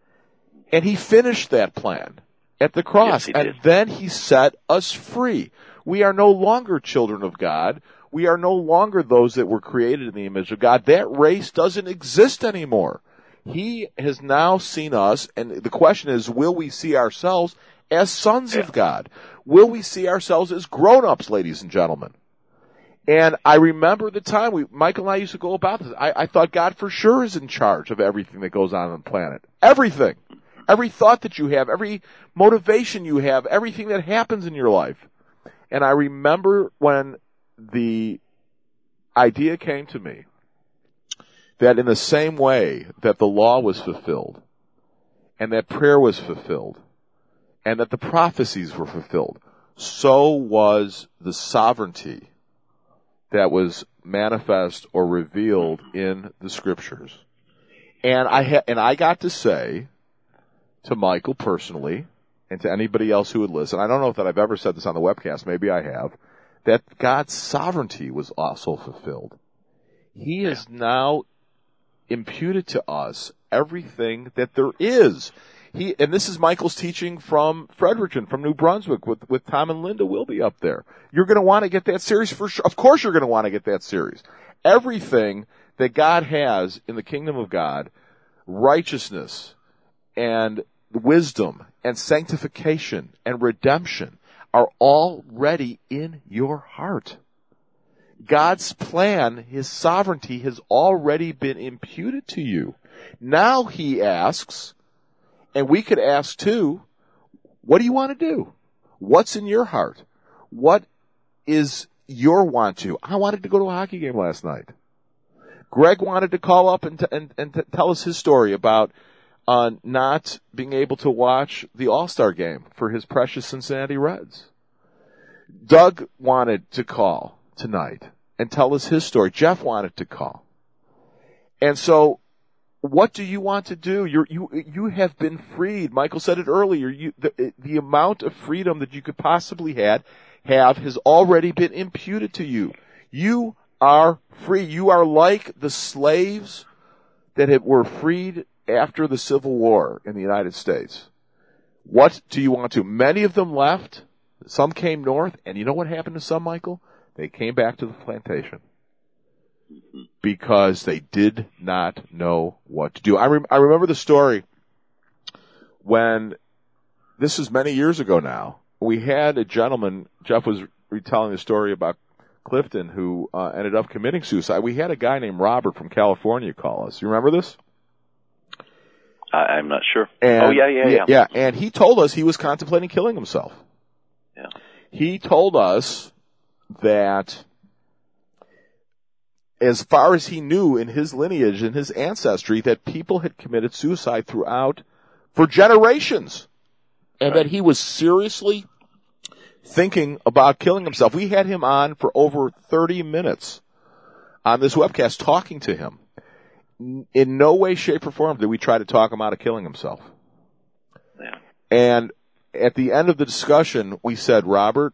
And he finished that plan at the cross. Yes, and then he set us free. We are no longer children of God. We are no longer those that were created in the image of God. That race doesn't exist anymore. He has now seen us, and the question is, will we see ourselves as sons yeah. of God? Will we see ourselves as grown-ups, ladies and gentlemen? And I remember the time we, Michael and I used to go about this. I, I thought God for sure is in charge of everything that goes on on the planet. Everything. Every thought that you have, every motivation you have, everything that happens in your life. And I remember when the idea came to me that in the same way that the law was fulfilled, and that prayer was fulfilled, and that the prophecies were fulfilled, so was the sovereignty that was manifest or revealed in the scriptures. And I ha- and I got to say to Michael personally, and to anybody else who would listen, I don't know if that I've ever said this on the webcast, maybe I have, that God's sovereignty was also fulfilled. He has now imputed to us everything that there is. He, and this is Michael's teaching from Fredericton, from New Brunswick, with, with Tom and Linda will be up there. You're going to want to get that series for sure. Of course you're going to want to get that series. Everything that God has in the kingdom of God, righteousness and wisdom and sanctification and redemption, are already in your heart. God's plan, his sovereignty, has already been imputed to you. Now he asks, and we could ask too, what do you want to do? What's in your heart? What is your want to? I wanted to go to a hockey game last night. Greg wanted to call up and, t- and, and t- tell us his story about uh, not being able to watch the All-Star game for his precious Cincinnati Reds. Doug wanted to call tonight and tell us his story. Jeff wanted to call. And so, what do you want to do? You're, you you have been freed. Michael said it earlier. You, the, the amount of freedom that you could possibly had, have has already been imputed to you. You are free. You are like the slaves that have, were freed after the Civil War in the United States. What do you want to? Many of them left. Some came north. And you know what happened to some, Michael? They came back to the plantation. because they did not know what to do. I, rem- I remember the story when, this is many years ago now, we had a gentleman, Jeff was retelling the story about Clifton, who uh, ended up committing suicide. We had a guy named Robert from California call us. You remember this? I, I'm not sure. And, oh, yeah, yeah, yeah. Yeah, and he told us he was contemplating killing himself. Yeah. He told us that as far as he knew in his lineage, in his ancestry, that people had committed suicide throughout for generations. And Right. that he was seriously thinking about killing himself. We had him on for over thirty minutes on this webcast talking to him. In no way, shape, or form did we try to talk him out of killing himself. Yeah. And at the end of the discussion, we said, Robert,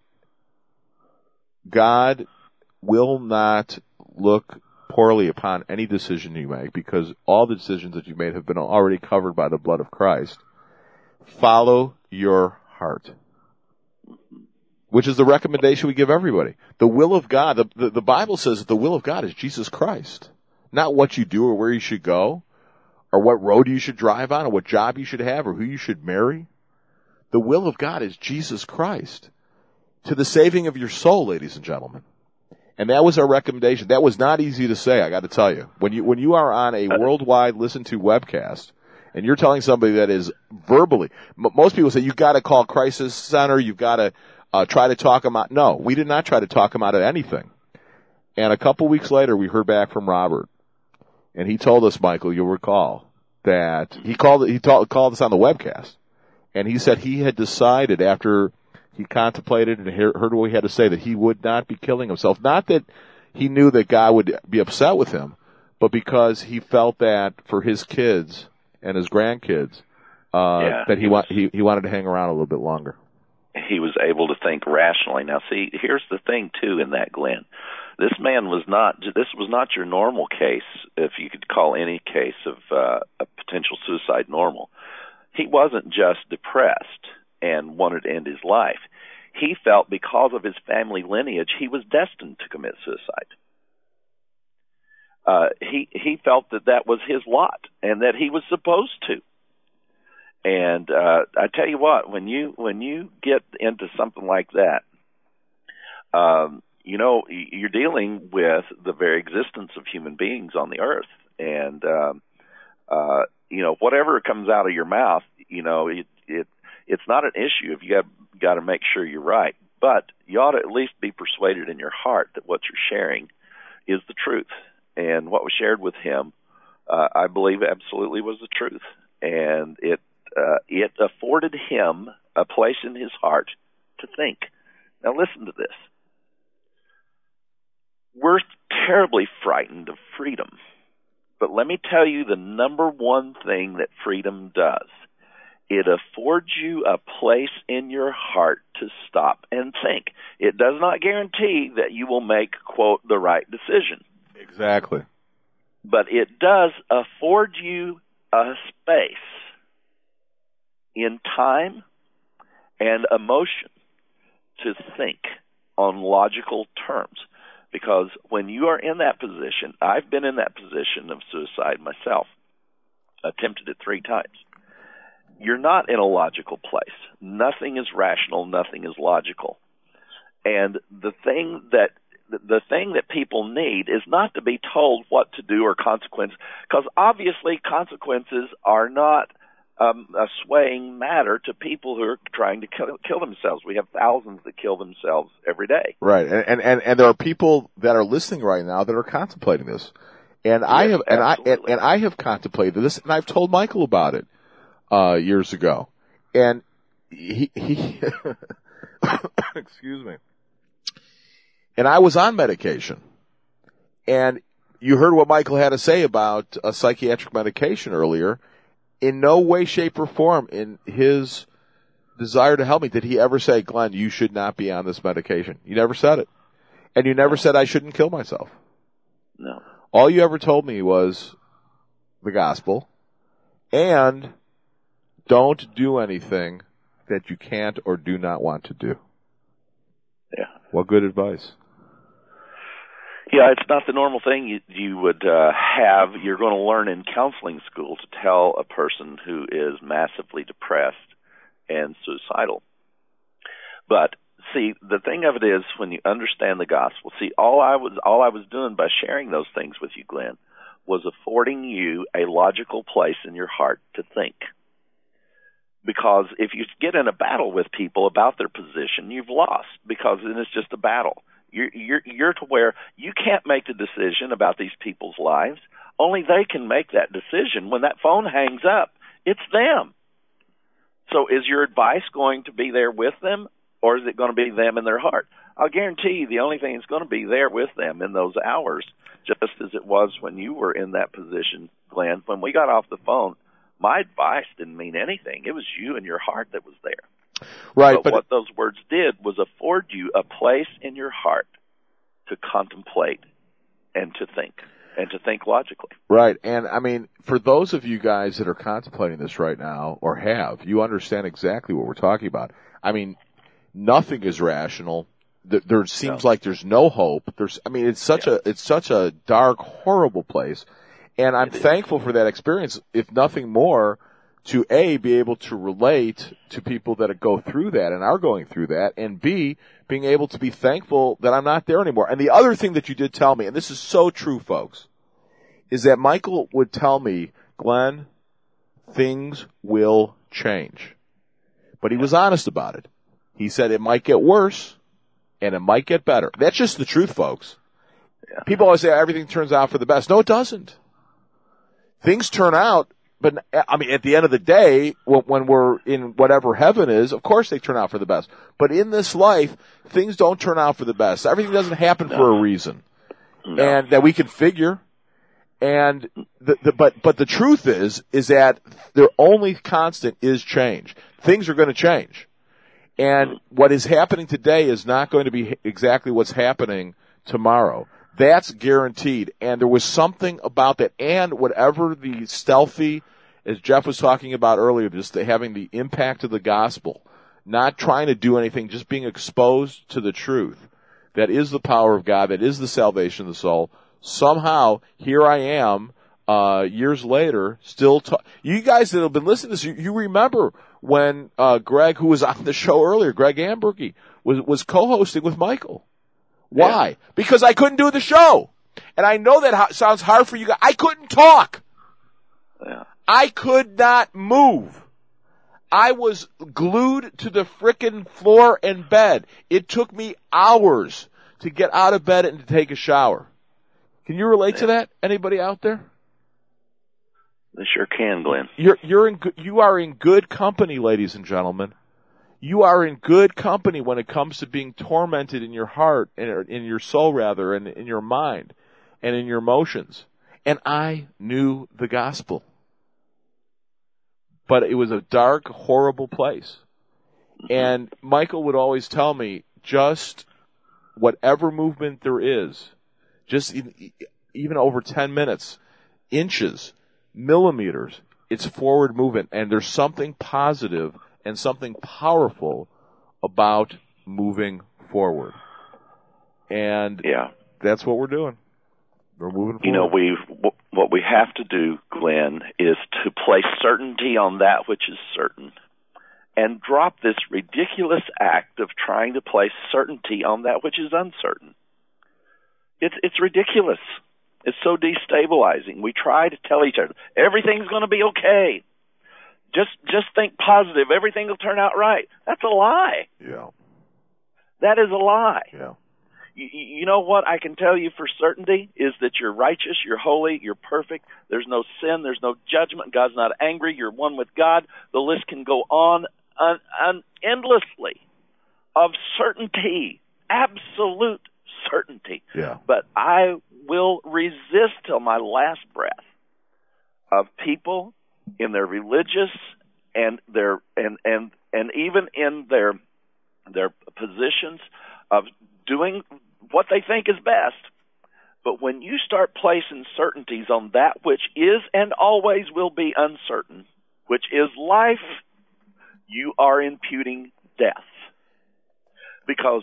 God will not look poorly upon any decision you make, because all the decisions that you made have been already covered by the blood of Christ. Follow your heart. Which is the recommendation we give everybody. The will of God, the, the, the Bible says that the will of God is Jesus Christ. Not what you do or where you should go, or what road you should drive on, or what job you should have, or who you should marry. The will of God is Jesus Christ. To the saving of your soul, ladies and gentlemen. And that was our recommendation. That was not easy to say, I got to tell you. When you when you are on a worldwide listen-to webcast, and you're telling somebody that is verbally, m- most people say, you've got to call Crisis Center, you've got to uh, try to talk them out. No, we did not try to talk them out of anything. And a couple weeks later, we heard back from Robert. And he told us, Michael, you'll recall, that he called he ta- called us on the webcast. And he said he had decided after he contemplated and heard what we had to say that he would not be killing himself. Not that he knew that God would be upset with him, but because he felt that for his kids and his grandkids, uh, Yeah, that he, he wa- was- he he wanted to hang around a little bit longer. He was able to think rationally. Now, see, here's the thing, too, in that, Glenn. This man was not, this was not your normal case, if you could call any case of uh, a potential suicide normal. He wasn't just depressed and wanted to end his life. He felt because of his family lineage, he was destined to commit suicide. Uh, he, he felt that that was his lot and that he was supposed to. And uh, I tell you what, when you when you get into something like that, um, you know, you're dealing with the very existence of human beings on the earth, and um, uh, you know, whatever comes out of your mouth, you know, it it it's not an issue if you got got to make sure you're right, but you ought to at least be persuaded in your heart that what you're sharing is the truth, and what was shared with him, uh, I believe, absolutely was the truth, and it. Uh, it afforded him a place in his heart to think. Now listen to this. We're terribly frightened of freedom. But let me tell you the number one thing that freedom does. It affords you a place in your heart to stop and think. It does not guarantee that you will make, quote, the right decision. Exactly. But it does afford you a space in time and emotion to think on logical terms. Because when you are in that position, I've been in that position of suicide myself, attempted it three times. You're not in a logical place. Nothing is rational, nothing is logical. And the thing that the thing that people need is not to be told what to do or consequences, because obviously consequences are not Um, a swaying matter to people who are trying to kill, kill themselves. We have thousands that kill themselves every day. Right, and, and and there are people that are listening right now that are contemplating this, and Yes, I have and I and, absolutely. and I have contemplated this, and I've told Michael about it uh, years ago, and he he excuse me, and I was on medication, and you heard what Michael had to say about a psychiatric medication earlier. In no way, shape, or form in his desire to help me did he ever say, Glenn, you should not be on this medication. You never said it. And you never said I shouldn't kill myself. No. All you ever told me was the gospel and don't do anything that you can't or do not want to do. Yeah. What good advice. Yeah, it's not the normal thing you, you would uh, have, you're going to learn in counseling school to tell a person who is massively depressed and suicidal. But see, the thing of it is, when you understand the gospel, see, all I was all I was doing by sharing those things with you, Glenn, was affording you a logical place in your heart to think. Because if you get in a battle with people about their position, you've lost, because then it's just a battle. You're, you're, you're to where you can't make the decision about these people's lives. Only they can make that decision. When that phone hangs up, it's them. So is your advice going to be there with them, or is it going to be them in their heart? I'll guarantee you the only thing that's going to be there with them in those hours, just as it was when you were in that position, Glenn. When we got off the phone, my advice didn't mean anything. It was you and your heart that was there. Right, but, but what those words did was afford you a place in your heart to contemplate and to think, and to think logically. Right, and I mean, for those of you guys that are contemplating this right now, or have, you understand exactly what we're talking about. I mean, nothing is rational. There seems no. like there's no hope. There's, I mean, it's such yeah. a, it's such a dark, horrible place. And I'm thankful for that experience, if nothing more, to A, be able to relate to people that go through that and are going through that, and B, being able to be thankful that I'm not there anymore. And the other thing that you did tell me, and this is so true, folks, is that Michael would tell me, Glenn, things will change. But he was honest about it. He said it might get worse, and it might get better. That's just the truth, folks. Yeah. People always say everything turns out for the best. No, it doesn't. Things turn out, but I mean, at the end of the day, when we're in whatever heaven is, of course they turn out for the best. But in this life, things don't turn out for the best. Everything doesn't happen no. for a reason, no. and that we can figure. And the, the but but the truth is is that the only constant is change. Things are going to change, and what is happening today is not going to be exactly what's happening tomorrow. That's guaranteed. And there was something about that. And whatever the stealthy, as Jeff was talking about earlier, just the, having the impact of the gospel, not trying to do anything, just being exposed to the truth. That is the power of God. That is the salvation of the soul. Somehow, here I am, uh, years later, still ta- you guys that have been listening to this, you, you remember when, uh, Greg, who was on the show earlier, Greg Ambergy, was, was co-hosting with Michael. Why? Yeah. Because I couldn't do the show. And I know that ho- sounds hard for you guys. I couldn't talk. Yeah. I could not move. I was glued to the frickin' floor and bed. It took me hours to get out of bed and to take a shower. Can you relate yeah. to that? Anybody out there? They sure can, Glenn. You're, you're in, you are in good company, ladies and gentlemen. You are in good company when it comes to being tormented in your heart, in, in your soul rather, and in your mind, and in your emotions. And I knew the gospel. But it was a dark, horrible place. And Michael would always tell me, just whatever movement there is, just even over ten minutes, inches, millimeters, it's forward movement. And there's something positive and something powerful about moving forward. And yeah. that's what we're doing. We're moving forward. You know, we what we have to do, Glenn, is to place certainty on that which is certain, and drop this ridiculous act of trying to place certainty on that which is uncertain. It's it's ridiculous. It's so destabilizing. We try to tell each other, everything's going to be okay. Just just think positive. Everything will turn out right. That's a lie. Yeah. That is a lie. Yeah. You, you know what I can tell you for certainty is that you're righteous, you're holy, you're perfect. There's no sin. There's no judgment. God's not angry. You're one with God. The list can go on un, un, endlessly of certainty, absolute certainty. Yeah. But I will resist till my last breath of people in their religious and their and and and even in their their positions of doing what they think is best. But when you start placing certainties on that which is and always will be uncertain, which is life, you are imputing death. Because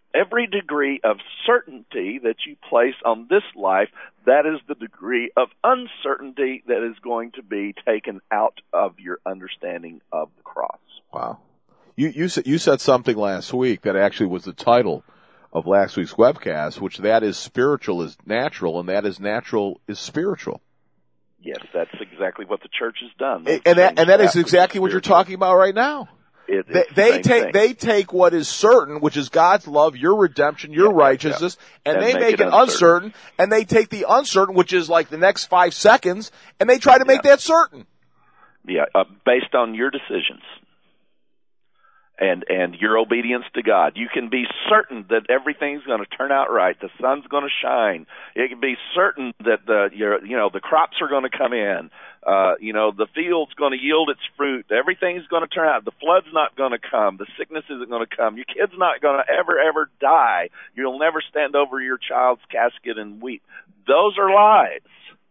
Every degree of certainty that you place on this life, that is the degree of uncertainty that is going to be taken out of your understanding of the cross. Wow. You, you said, you said something last week that actually was the title of last week's webcast, which that is spiritual is natural, and that is natural is spiritual. Yes, that's exactly what the church has done. And, and that, and that is exactly what you're talking about right now. It, they the they take thing. they take what is certain, which is God's love, your redemption, your yeah, righteousness, yeah. and, and they make, make it it uncertain. uncertain, and they take the uncertain, which is like the next five seconds, and they try to make yeah. that certain. Yeah, uh, based on your decisions and and your obedience to God. You can be certain that everything's going to turn out right. The sun's going to shine. You can be certain that the your you know the crops are going to come in. Uh, you know, the field's going to yield its fruit. Everything's going to turn out. The flood's not going to come. The sickness isn't going to come. Your kid's not going to ever, ever die. You'll never stand over your child's casket and weep. Those are lies.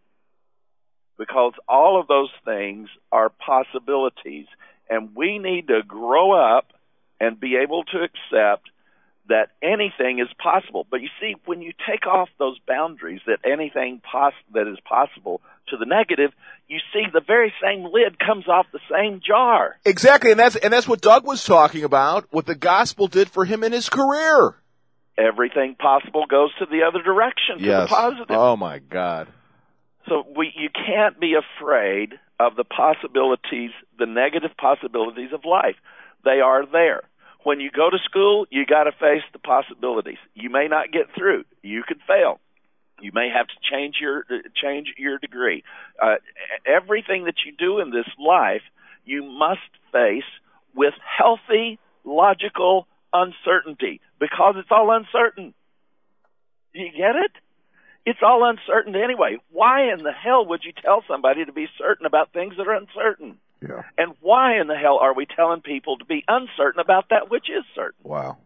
Because all of those things are possibilities. And we need to grow up and be able to accept that anything is possible. But you see, when you take off those boundaries that anything pos- that is possible to the negative, you see the very same lid comes off the same jar. Exactly, and that's and that's what Doug was talking about, what the gospel did for him in his career. Everything possible goes to the other direction, to yes. the positive. Oh, my God. So we, you can't be afraid of the possibilities, the negative possibilities of life. They are there. When you go to school, you got to face the possibilities. You may not get through. You could fail. You may have to change your change your degree. Uh, everything that you do in this life, you must face with healthy, logical uncertainty, because it's all uncertain. Do you get it? It's all uncertain anyway. Why in the hell would you tell somebody to be certain about things that are uncertain? Yeah. And why in the hell are we telling people to be uncertain about that which is certain? Wow.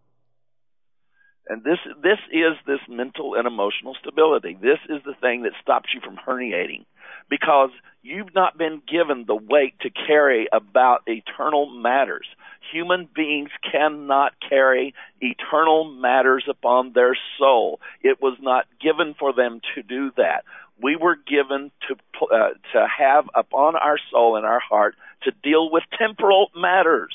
And this this is this mental and emotional stability. This is the thing that stops you from herniating, because you've not been given the weight to carry about eternal matters. Human beings cannot carry eternal matters upon their soul. It was not given for them to do that. We were given to uh, to have upon our soul and our heart to deal with temporal matters.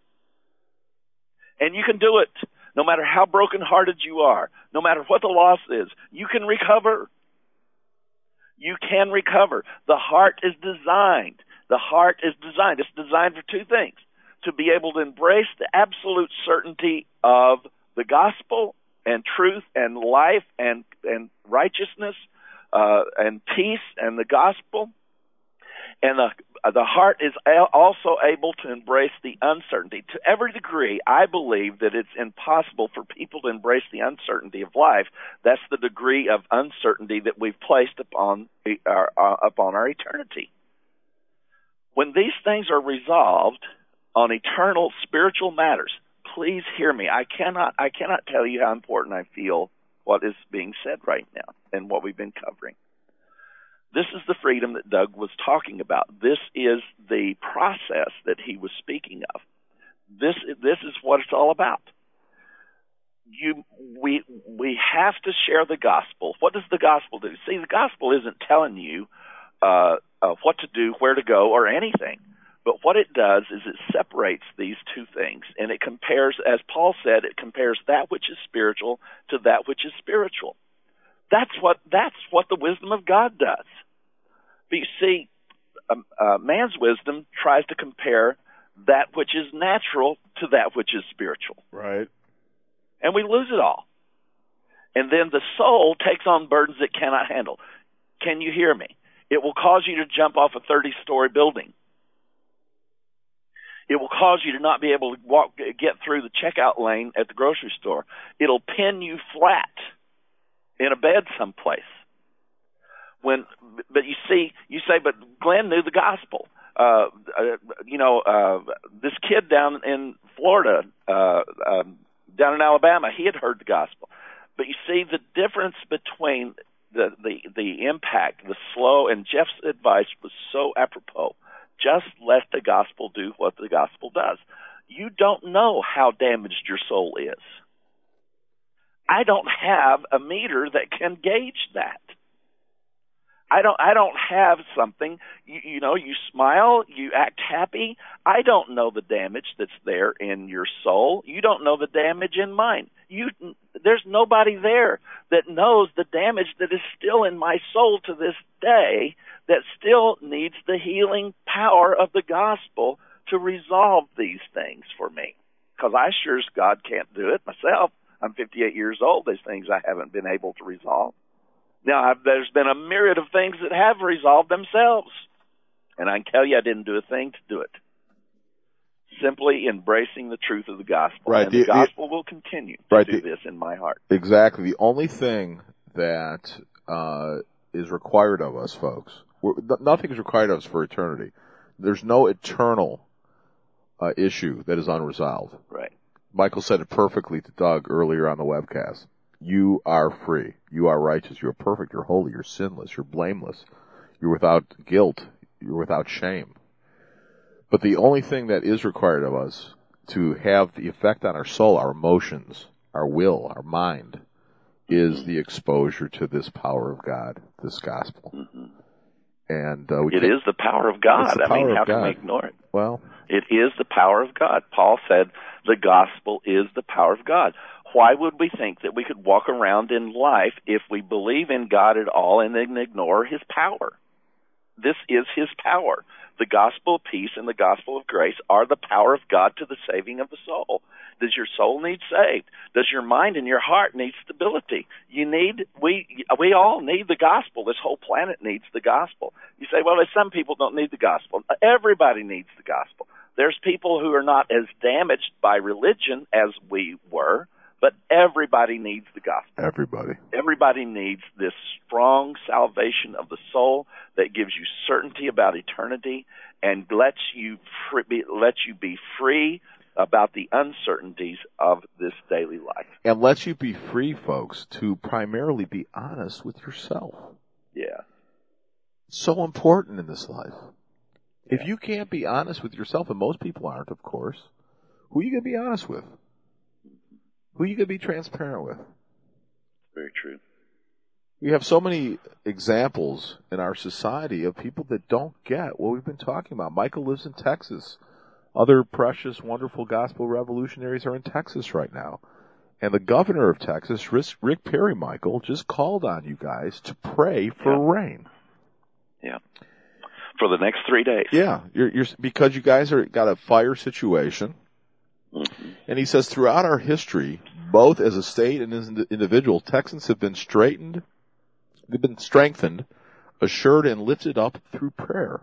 And you can do it. No matter how brokenhearted you are, no matter what the loss is, you can recover. You can recover. The heart is designed. The heart is designed. It's designed for two things: to be able to embrace the absolute certainty of the gospel and truth and life and, and righteousness uh, and peace and the gospel. And the, the heart is also able to embrace the uncertainty. To every degree, I believe that it's impossible for people to embrace the uncertainty of life. That's the degree of uncertainty that we've placed upon our, uh, upon our eternity. When these things are resolved on eternal spiritual matters, please hear me. I cannot, I cannot tell you how important I feel what is being said right now and what we've been covering. This is the freedom that Doug was talking about. This is the process that he was speaking of. This this is what it's all about. You we we have to share the gospel. What does the gospel do? See, the gospel isn't telling you uh, uh, what to do, where to go, or anything. But what it does is it separates these two things, and it compares, as Paul said, it compares that which is spiritual to that which is spiritual. That's what that's what the wisdom of God does. But you see, um, uh, man's wisdom tries to compare that which is natural to that which is spiritual. Right. And we lose it all. And then the soul takes on burdens it cannot handle. Can you hear me? It will cause you to jump off a thirty-story building. It will cause you to not be able to walk, get through the checkout lane at the grocery store. It'll pin you flat in a bed someplace. When, but you see, you say, but Glenn knew the gospel. Uh, uh, you know, uh, this kid down in Florida, uh, um, down in Alabama, he had heard the gospel. But you see, the difference between the, the, the impact, the slow, and Jeff's advice was so apropos. Just let the gospel do what the gospel does. You don't know how damaged your soul is. I don't have a meter that can gauge that. I don't I don't have something, you, you know, you smile, you act happy. I don't know the damage that's there in your soul. You don't know the damage in mine. You there's nobody there that knows the damage that is still in my soul to this day that still needs the healing power of the gospel to resolve these things for me. Because I sure as God can't do it myself. I'm fifty-eight years old. There's things I haven't been able to resolve. Now, I've, there's been a myriad of things that have resolved themselves. And I can tell you I didn't do a thing to do it. Simply embracing the truth of the gospel. Right. And the, the gospel the, will continue to right, do the, this in my heart. Exactly. The only thing that uh, is required of us, folks, we're, nothing is required of us for eternity. There's no eternal uh, issue that is unresolved. Right. Michael said it perfectly to Doug earlier on the webcast. You are free. You are righteous. You are perfect. You're holy. You're sinless. You're blameless. You're without guilt. You're without shame. But the only thing that is required of us to have the effect on our soul, our emotions, our will, our mind, is mm-hmm. the exposure to this power of God, this gospel. Mm-hmm. And uh, we it is the power of God. Power I mean, how God. can we ignore it? Well, it is the power of God. Paul said the gospel is the power of God. Why would we think that we could walk around in life if we believe in God at all and then ignore his power? This is his power. The gospel of peace and the gospel of grace are the power of God to the saving of the soul. Does your soul need saved? Does your mind and your heart need stability? You need, we, we all need the gospel. This whole planet needs the gospel. You say, well, some people don't need the gospel. Everybody needs the gospel. There's people who are not as damaged by religion as we were, but everybody needs the gospel. Everybody. Everybody needs this strong salvation of the soul that gives you certainty about eternity and lets you free, be, lets you be free about the uncertainties of this daily life. And lets you be free, folks, to primarily be honest with yourself. Yeah. So important in this life. Yeah. If you can't be honest with yourself, and most people aren't, of course, who are you going to be honest with? Who are you going to be transparent with? Very true. We have so many examples in our society of people that don't get what we've been talking about. Michael lives in Texas. Other precious, wonderful gospel revolutionaries are in Texas right now. And the governor of Texas, Rick Perry, Michael, just called on you guys to pray for yeah. rain. Yeah. For the next three days. Yeah. You're, you're, because you guys are got a fire situation. Mm-hmm. And he says, throughout our history, both as a state and as an individual, Texans have been straightened, they've been strengthened, assured, and lifted up through prayer.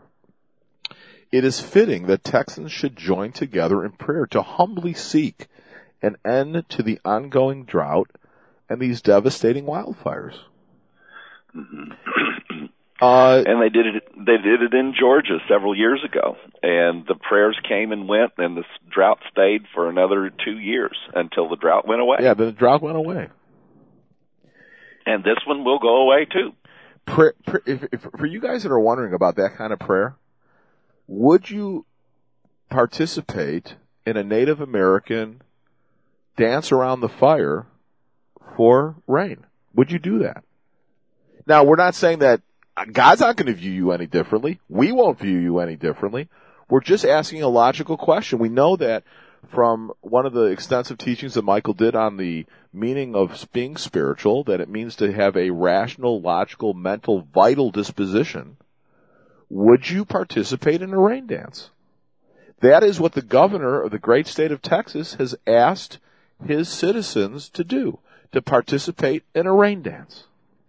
It is fitting that Texans should join together in prayer to humbly seek an end to the ongoing drought and these devastating wildfires. Mm-hmm. Uh, and they did it. They did it in Georgia several years ago, and the prayers came and went, and the drought stayed for another two years until the drought went away. Yeah, the drought went away, and this one will go away too. Pray, pray, if, if, for you guys that are wondering about that kind of prayer, would you participate in a Native American dance around the fire for rain? Would you do that? Now, we're not saying that God's not going to view you any differently. We won't view you any differently. We're just asking a logical question. We know that from one of the extensive teachings that Michael did on the meaning of being spiritual, that it means to have a rational, logical, mental, vital disposition. Would you participate in a rain dance? That is what the governor of the great state of Texas has asked his citizens to do, to participate in a rain dance.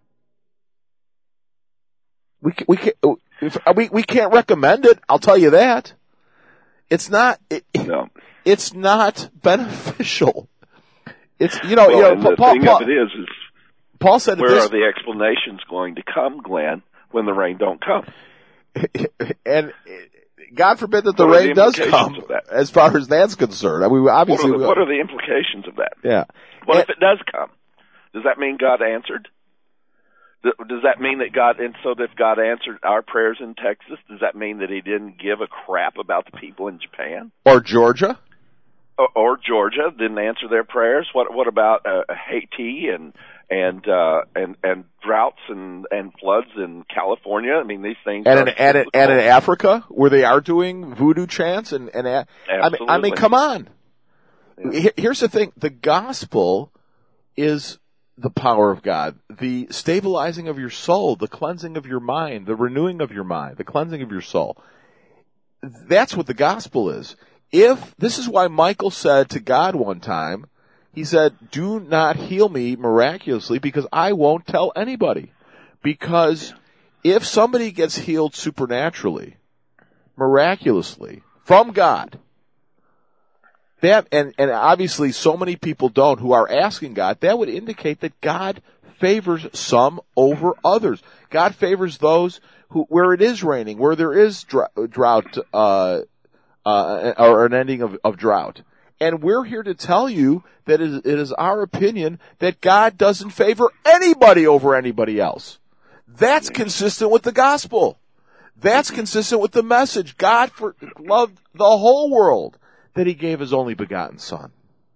We we can't we we can't recommend it. I'll tell you that. It's not. It, no. It's not beneficial. It's you know well, you know. And the Paul, thing Paul, of it is, is Paul said where this, are the explanations going to come, Glenn, when the rain don't come? And God forbid that the what rain the does come. As far as that's concerned, I mean, obviously, what are the, what are the implications of that? Yeah. What and, if it does come? Does that mean God answered? Does that mean that God, and so that if God answered our prayers in Texas, does that mean that he didn't give a crap about the people in Japan? Or Georgia? or, or Georgia didn't answer their prayers. What what about uh, Haiti and and uh, and and droughts and, and floods in California? I mean, these things. And are in, and, in, and in Africa, where they are doing voodoo chants, and and I mean, I mean, come on. Yeah. Here's the thing: the gospel is the power of God, the stabilizing of your soul, the cleansing of your mind, the renewing of your mind, the cleansing of your soul. That's what the gospel is. If, this is why Michael said to God one time, he said, do not heal me miraculously because I won't tell anybody. Because if somebody gets healed supernaturally, miraculously, from God, that, and, and obviously so many people don't who are asking God, that would indicate that God favors some over others. God favors those who, where it is raining, where there is drought, uh, uh, or an ending of, of drought. And we're here to tell you that it is our opinion that God doesn't favor anybody over anybody else. That's consistent with the gospel. That's consistent with the message. God for, loved the whole world that he gave his only begotten Son.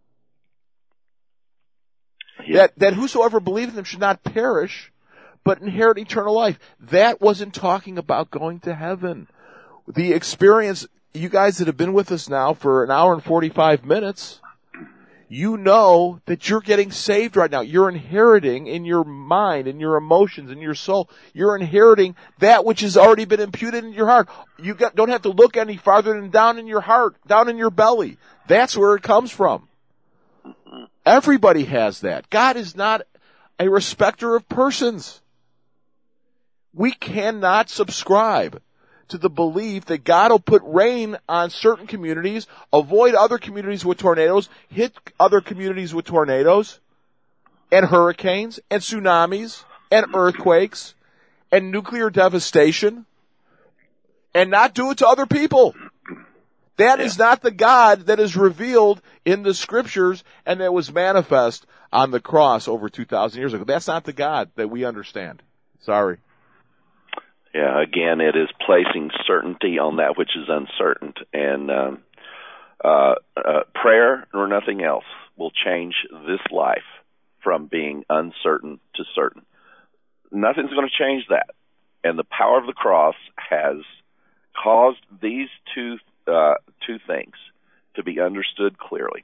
Yeah. That, that whosoever believes in him should not perish, but inherit eternal life. That wasn't talking about going to heaven. The experience, you guys that have been with us now for an hour and forty-five minutes, you know that you're getting saved right now. You're inheriting in your mind, in your emotions, in your soul, you're inheriting that which has already been imputed in your heart. You got, don't have to look any farther than down in your heart, down in your belly. That's where it comes from. Everybody has that. God is not a respecter of persons. We cannot subscribe to the belief that God will put rain on certain communities, avoid other communities with tornadoes, hit other communities with tornadoes, and hurricanes, and tsunamis, and earthquakes, and nuclear devastation, and not do it to other people. That is not the God that is revealed in the scriptures and that was manifest on the cross over two thousand years ago. That's not the God that we understand. Sorry. Yeah, again, it is placing certainty on that which is uncertain. And um, uh, uh, prayer or nothing else will change this life from being uncertain to certain. Nothing's going to change that. And the power of the cross has caused these two uh, two things to be understood clearly.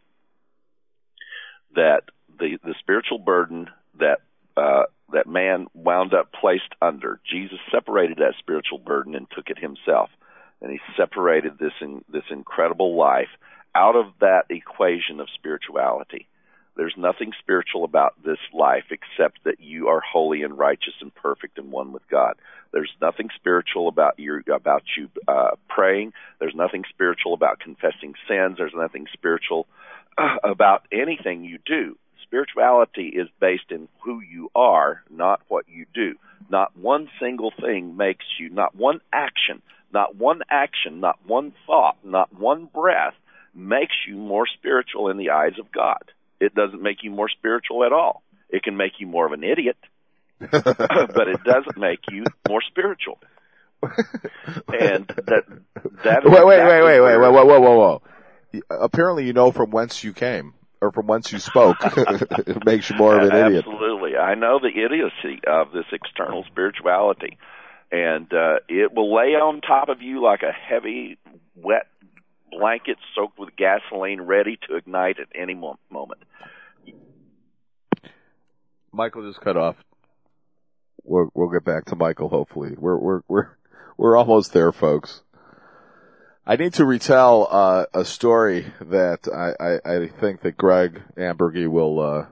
That the, the spiritual burden that uh, that man wound up placed under, Jesus separated that spiritual burden and took it himself. And he separated this in, this incredible life out of that equation of spirituality. There's nothing spiritual about this life except that you are holy and righteous and perfect and one with God. There's nothing spiritual about you, about you uh, praying. There's nothing spiritual about confessing sins. There's nothing spiritual uh, about anything you do. Spirituality is based in who you are, not what you do. Not one single thing makes you, not one action, not one action, not one thought, not one breath makes you more spiritual in the eyes of God. It doesn't make you more spiritual at all. It can make you more of an idiot, but it doesn't make you more spiritual. And that that wait, wait, wait, wait, wait, wait, whoa, whoa, whoa, whoa. Apparently, you know from whence you came. Or from whence you spoke. It makes you more of an idiot. Absolutely. I know the idiocy of this external spirituality. And uh, it will lay on top of you like a heavy, wet blanket soaked with gasoline ready to ignite at any mo- moment. Michael just cut off. We'll, we'll get back to Michael, hopefully. We're, we're, we're, we're almost there, folks. I need to retell uh, a story that I, I, I think that Greg Ambergy will uh,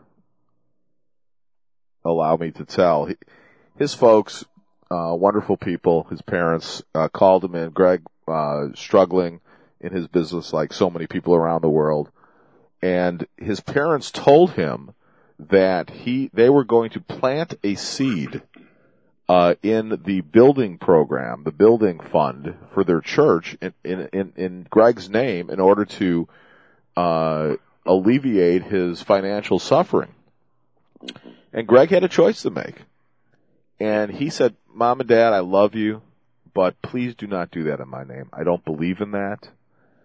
allow me to tell. He, his folks, uh, wonderful people, his parents uh, called him in. Greg uh, struggling in his business like so many people around the world. And his parents told him that he they were going to plant a seed Uh, in the building program, the building fund for their church in, in, in, in Greg's name in order to, uh, alleviate his financial suffering. And Greg had a choice to make. And he said, Mom and Dad, I love you, but please do not do that in my name. I don't believe in that.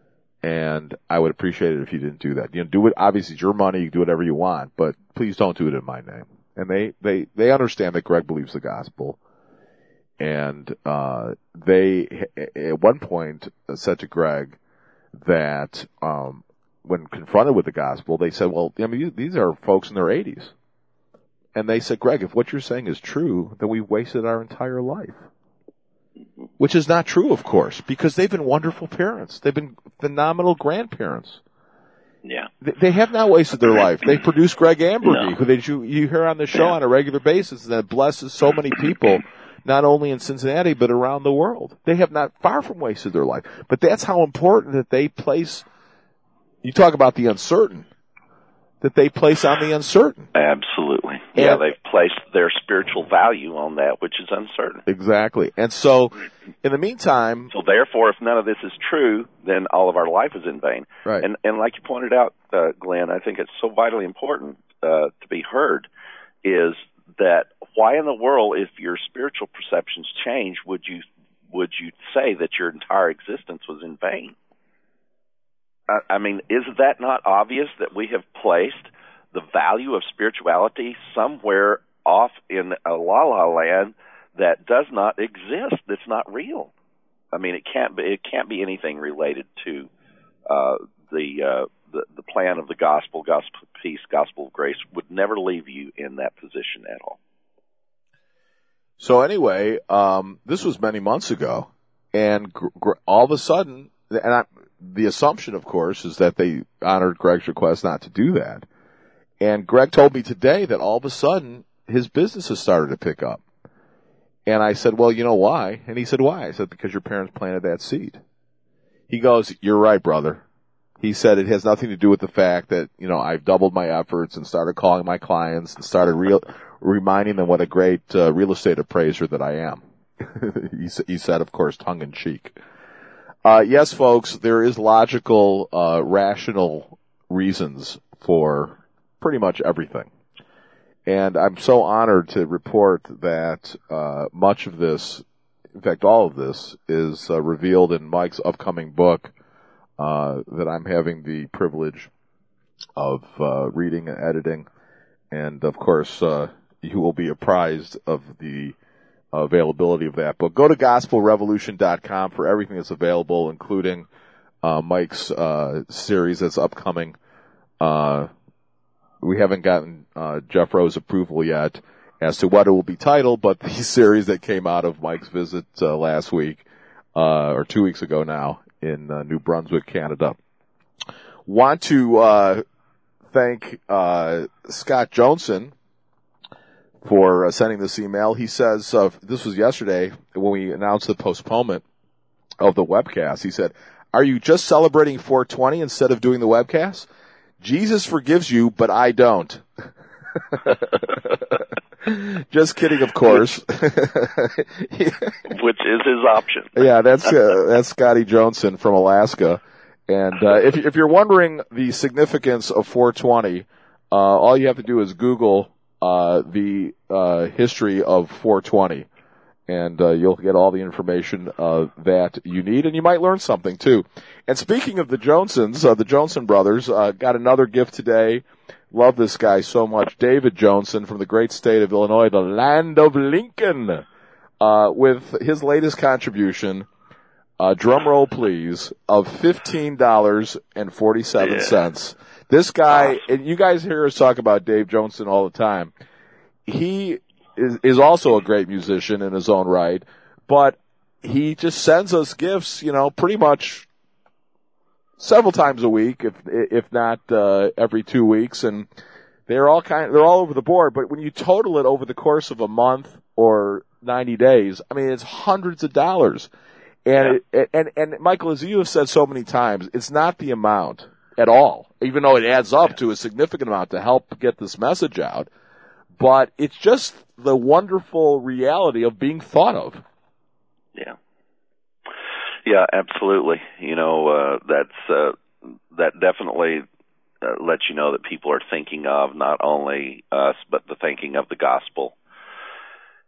and I would appreciate it if you didn't do that. You know, do it. Obviously, it's your money. You can do whatever you want, but please don't do it in my name. And they they they understand that Greg believes the gospel, and uh, they at one point said to Greg that um, when confronted with the gospel, they said, "Well, I mean, these are folks in their eighties," and they said, "Greg, if what you're saying is true, then we've wasted our entire life." Which is not true, of course, because they've been wonderful parents. They've been phenomenal grandparents. Yeah. They, they have not wasted their life. They produced Greg Ambergy, No. who they, you, you hear on the show Yeah. on a regular basis, and that blesses so many people, not only in Cincinnati, but around the world. They have not far from wasted their life. But that's how important that they place, you talk about the uncertain, that they place on the uncertain. Absolutely. Yeah, And- they've placed their spiritual value on that which is uncertain. Exactly. And so, in the meantime, So therefore, if none of this is true, then all of our life is in vain. Right. And and like you pointed out, uh, Glenn, I think it's so vitally important uh, to be heard is that why in the world, if your spiritual perceptions change, would you would you say that your entire existence was in vain? I, I mean, is that not obvious that we have placed the value of spirituality somewhere off in a la-la land that does not exist, that's not real? I mean, it can't be, it can't be anything related to uh, the, uh, the the plan of the gospel, gospel of peace, gospel of grace would never leave you in that position at all. So anyway, um, this was many months ago, and gr- gr- all of a sudden, and I, the assumption, of course, is that they honored Greg's request not to do that. And Greg told me today that all of a sudden his business has started to pick up. And I said, well, you know why? And he said, why? I said, because your parents planted that seed. He goes, you're right, brother. He said it has nothing to do with the fact that, you know, I've doubled my efforts and started calling my clients and started real, reminding them what a great uh, real estate appraiser that I am. he, he said, of course, tongue in cheek. Uh, yes, folks, there is logical, uh, rational reasons for pretty much everything. And I'm so honored to report that uh, much of this, in fact, all of this, is uh, revealed in Mike's upcoming book uh, that I'm having the privilege of uh, reading and editing. And, of course, uh, you will be apprised of the availability of that book. Go to gospel revolution dot com for everything that's available, including uh, Mike's uh, series that's upcoming. Uh We haven't gotten uh, Jeff Rowe's approval yet as to what it will be titled, but the series that came out of Mike's visit uh, last week, uh, or two weeks ago now, in uh, New Brunswick, Canada. Want to uh, thank uh, Scott Johnson for uh, sending this email. He says, uh, this was yesterday when we announced the postponement of the webcast. He said, are you just celebrating four twenty instead of doing the webcast? Jesus forgives you, but I don't. Just kidding, of course. Which is his option. Yeah, that's uh, that's Scotty Johnson from Alaska. And uh, if if you're wondering the significance of four twenty, uh, all you have to do is Google uh, the uh, history of four twenty, and uh, you'll get all the information uh, that you need, and you might learn something too. And speaking of the Johnsons, uh, the Johnson brothers uh, got another gift today. Love this guy so much, David Johnson from the great state of Illinois, the land of Lincoln, uh, with his latest contribution. Uh, drum roll, please, of fifteen dollars and forty-seven cents. Yeah. This guy, and you guys hear us talk about Dave Johnson all the time. He is, is also a great musician in his own right, but he just sends us gifts, you know, pretty much several times a week, if if not uh, every two weeks, and they're all kind, they're all over the board. But when you total it over the course of a month or ninety days, I mean, it's hundreds of dollars. And, yeah. it, and, and Michael, as you have said so many times, it's not the amount at all, even though it adds up yeah. to a significant amount to help get this message out. But it's just the wonderful reality of being thought of. Yeah. Yeah, absolutely. You know, uh, that's, uh, that definitely uh, lets you know that people are thinking of not only us, but the thinking of the gospel.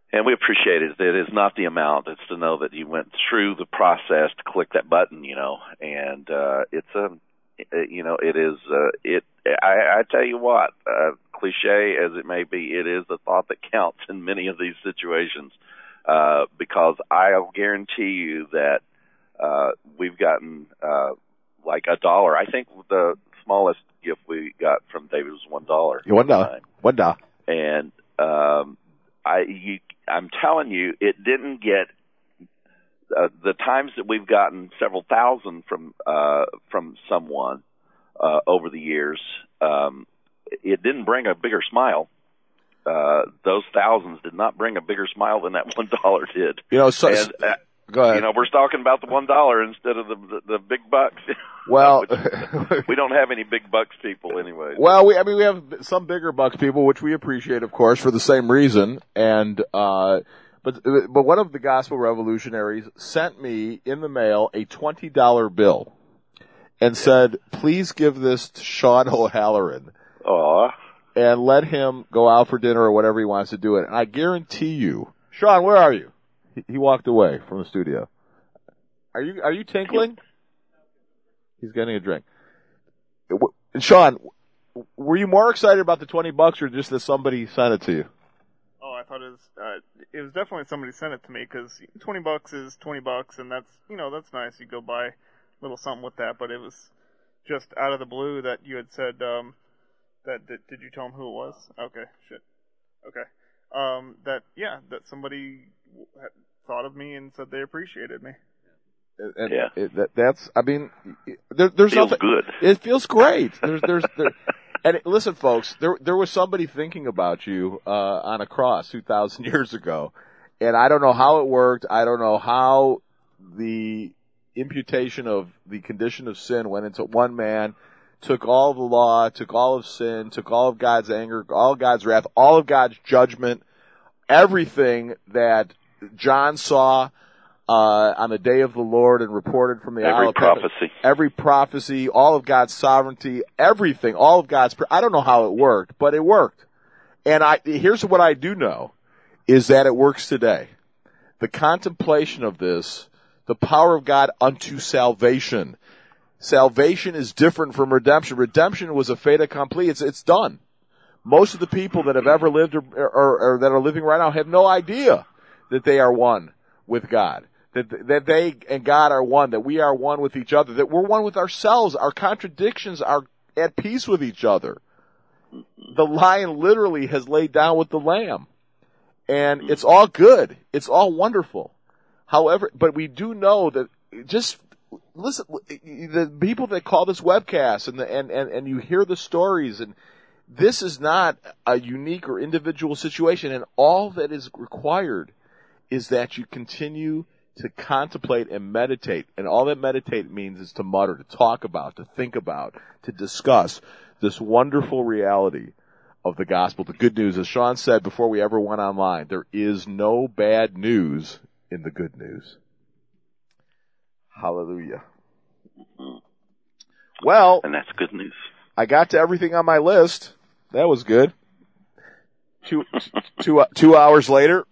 And we appreciate it. It is not the amount. It's to know that you went through the process to click that button, you know, and uh, it's a, you know, it is, uh, it, I, I tell you what, uh, cliche as it may be, it is the thought that counts in many of these situations, uh, because I'll guarantee you that, uh, we've gotten, uh, like a dollar. I think the smallest gift we got from David was one dollar. Yeah, one dollar. One dollar. And, um, I, you, I'm telling you, it didn't get, Uh, the times that we've gotten several thousand from uh, from someone uh, over the years, um, it didn't bring a bigger smile. Uh, those thousands did not bring a bigger smile than that one dollar did. You know, so, and, uh, go ahead. You know, we're talking about the one dollar instead of the, the the big bucks. Well, we don't have any big bucks people anyway. Well, we I mean we have some bigger bucks people, which we appreciate, of course, for the same reason, and. uh But but one of the gospel revolutionaries sent me in the mail a twenty dollar bill and said, please give this to Sean O'Halloran. Aw. And let him go out for dinner or whatever he wants to do it. And I guarantee you, Sean, where are you? He, he walked away from the studio. Are you are you tinkling? He's getting a drink. And Sean, were you more excited about the twenty bucks or just that somebody sent it to you? Oh, I thought it was, uh, it was definitely somebody sent it to me, because twenty bucks is twenty bucks, and that's, you know, that's nice. You go buy a little something with that, but it was just out of the blue that you had said, um, that, that did you tell him who it was? Okay, shit. Okay. Um, that, yeah, that somebody had thought of me and said they appreciated me. And yeah. It, that, that's, I mean, there, there's feels nothing. good. It feels great. There's, there's, there, and listen, folks, there, there was somebody thinking about you, uh, on a cross two thousand years ago. And I don't know how it worked. I don't know how the imputation of the condition of sin went into one man, took all of the law, took all of sin, took all of God's anger, all of God's wrath, all of God's judgment, everything that John saw, Uh, on the day of the Lord and reported from the every Isle of prophecy, Patmos, every prophecy, all of God's sovereignty, everything, all of God's. I don't know how it worked, but it worked. And I here's what I do know is that it works today. The contemplation of this, the power of God unto salvation. Salvation is different from redemption. Redemption was a fait accompli. It's it's done. Most of the people that have ever lived or, or, or that are living right now have no idea that they are one with God. That, that they and God are one, that we are one with each other, that we're one with ourselves. Our contradictions are at peace with each other. The lion literally has laid down with the lamb. And it's all good. It's all wonderful. However, but we do know that just, listen, the people that call this webcast and, the, and, and, and you hear the stories, and this is not a unique or individual situation, and all that is required is that you continue to contemplate and meditate. And all that meditate means is to mutter, to talk about, to think about, to discuss this wonderful reality of the gospel, the good news. As Sean said before we ever went online, there is no bad news in the good news. Hallelujah. Well, and that's good news. I got to everything on my list. That was good. Two, two, two hours later.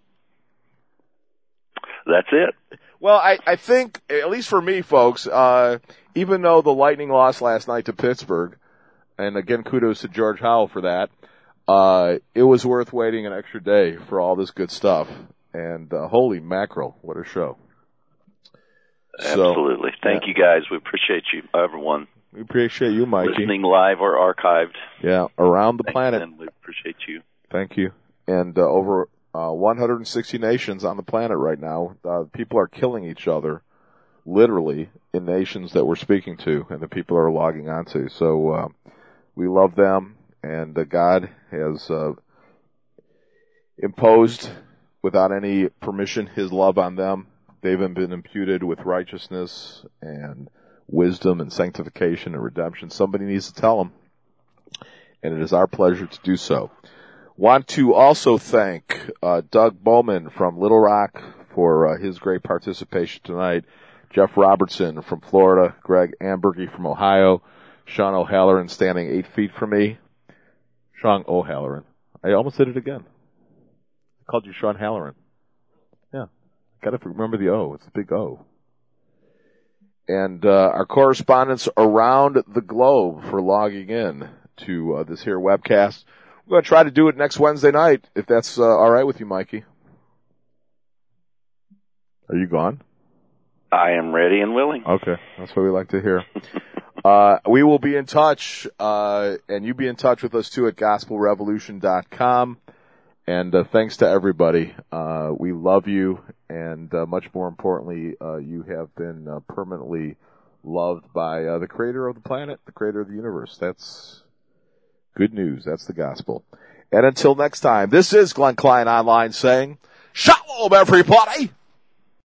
That's it. Well, I, I think, at least for me, folks, uh, even though the Lightning lost last night to Pittsburgh, and again, kudos to George Howell for that, uh, it was worth waiting an extra day for all this good stuff. And, uh, holy mackerel, what a show. Absolutely. So, Thank yeah. you guys. We appreciate you, everyone. We appreciate you, Mikey. Listening live or archived. Yeah, around the Thanks, planet. And we appreciate you. Thank you. And, uh, over, Uh, one hundred sixty nations on the planet right now. Uh, people are killing each other, literally, in nations that we're speaking to, and the people are logging onto. So uh, we love them, and uh, God has uh, imposed, without any permission, His love on them. They've been imputed with righteousness and wisdom and sanctification and redemption. Somebody needs to tell them, and it is our pleasure to do so. Want to also thank uh, Doug Bowman from Little Rock for uh, his great participation tonight, Jeff Robertson from Florida, Greg Ambergy from Ohio, Sean O'Halloran standing eight feet from me. Sean O'Halloran. I almost did it again. I called you Sean Halloran. Gotta remember the O. It's a big O. And uh, our correspondents around the globe for logging in to uh, this here webcast. We're going to try to do it next Wednesday night, if that's uh, all right with you, Mikey. Are you gone? I am ready and willing. Okay, that's what we like to hear. uh, we will be in touch, uh, and you be in touch with us too at gospel revolution dot com. And uh, thanks to everybody. Uh, we love you, and uh, much more importantly, uh, you have been uh, permanently loved by uh, the creator of the planet, the creator of the universe. That's good news. That's the gospel. And until next time, this is Glenn Klein Online saying, Shalom, everybody!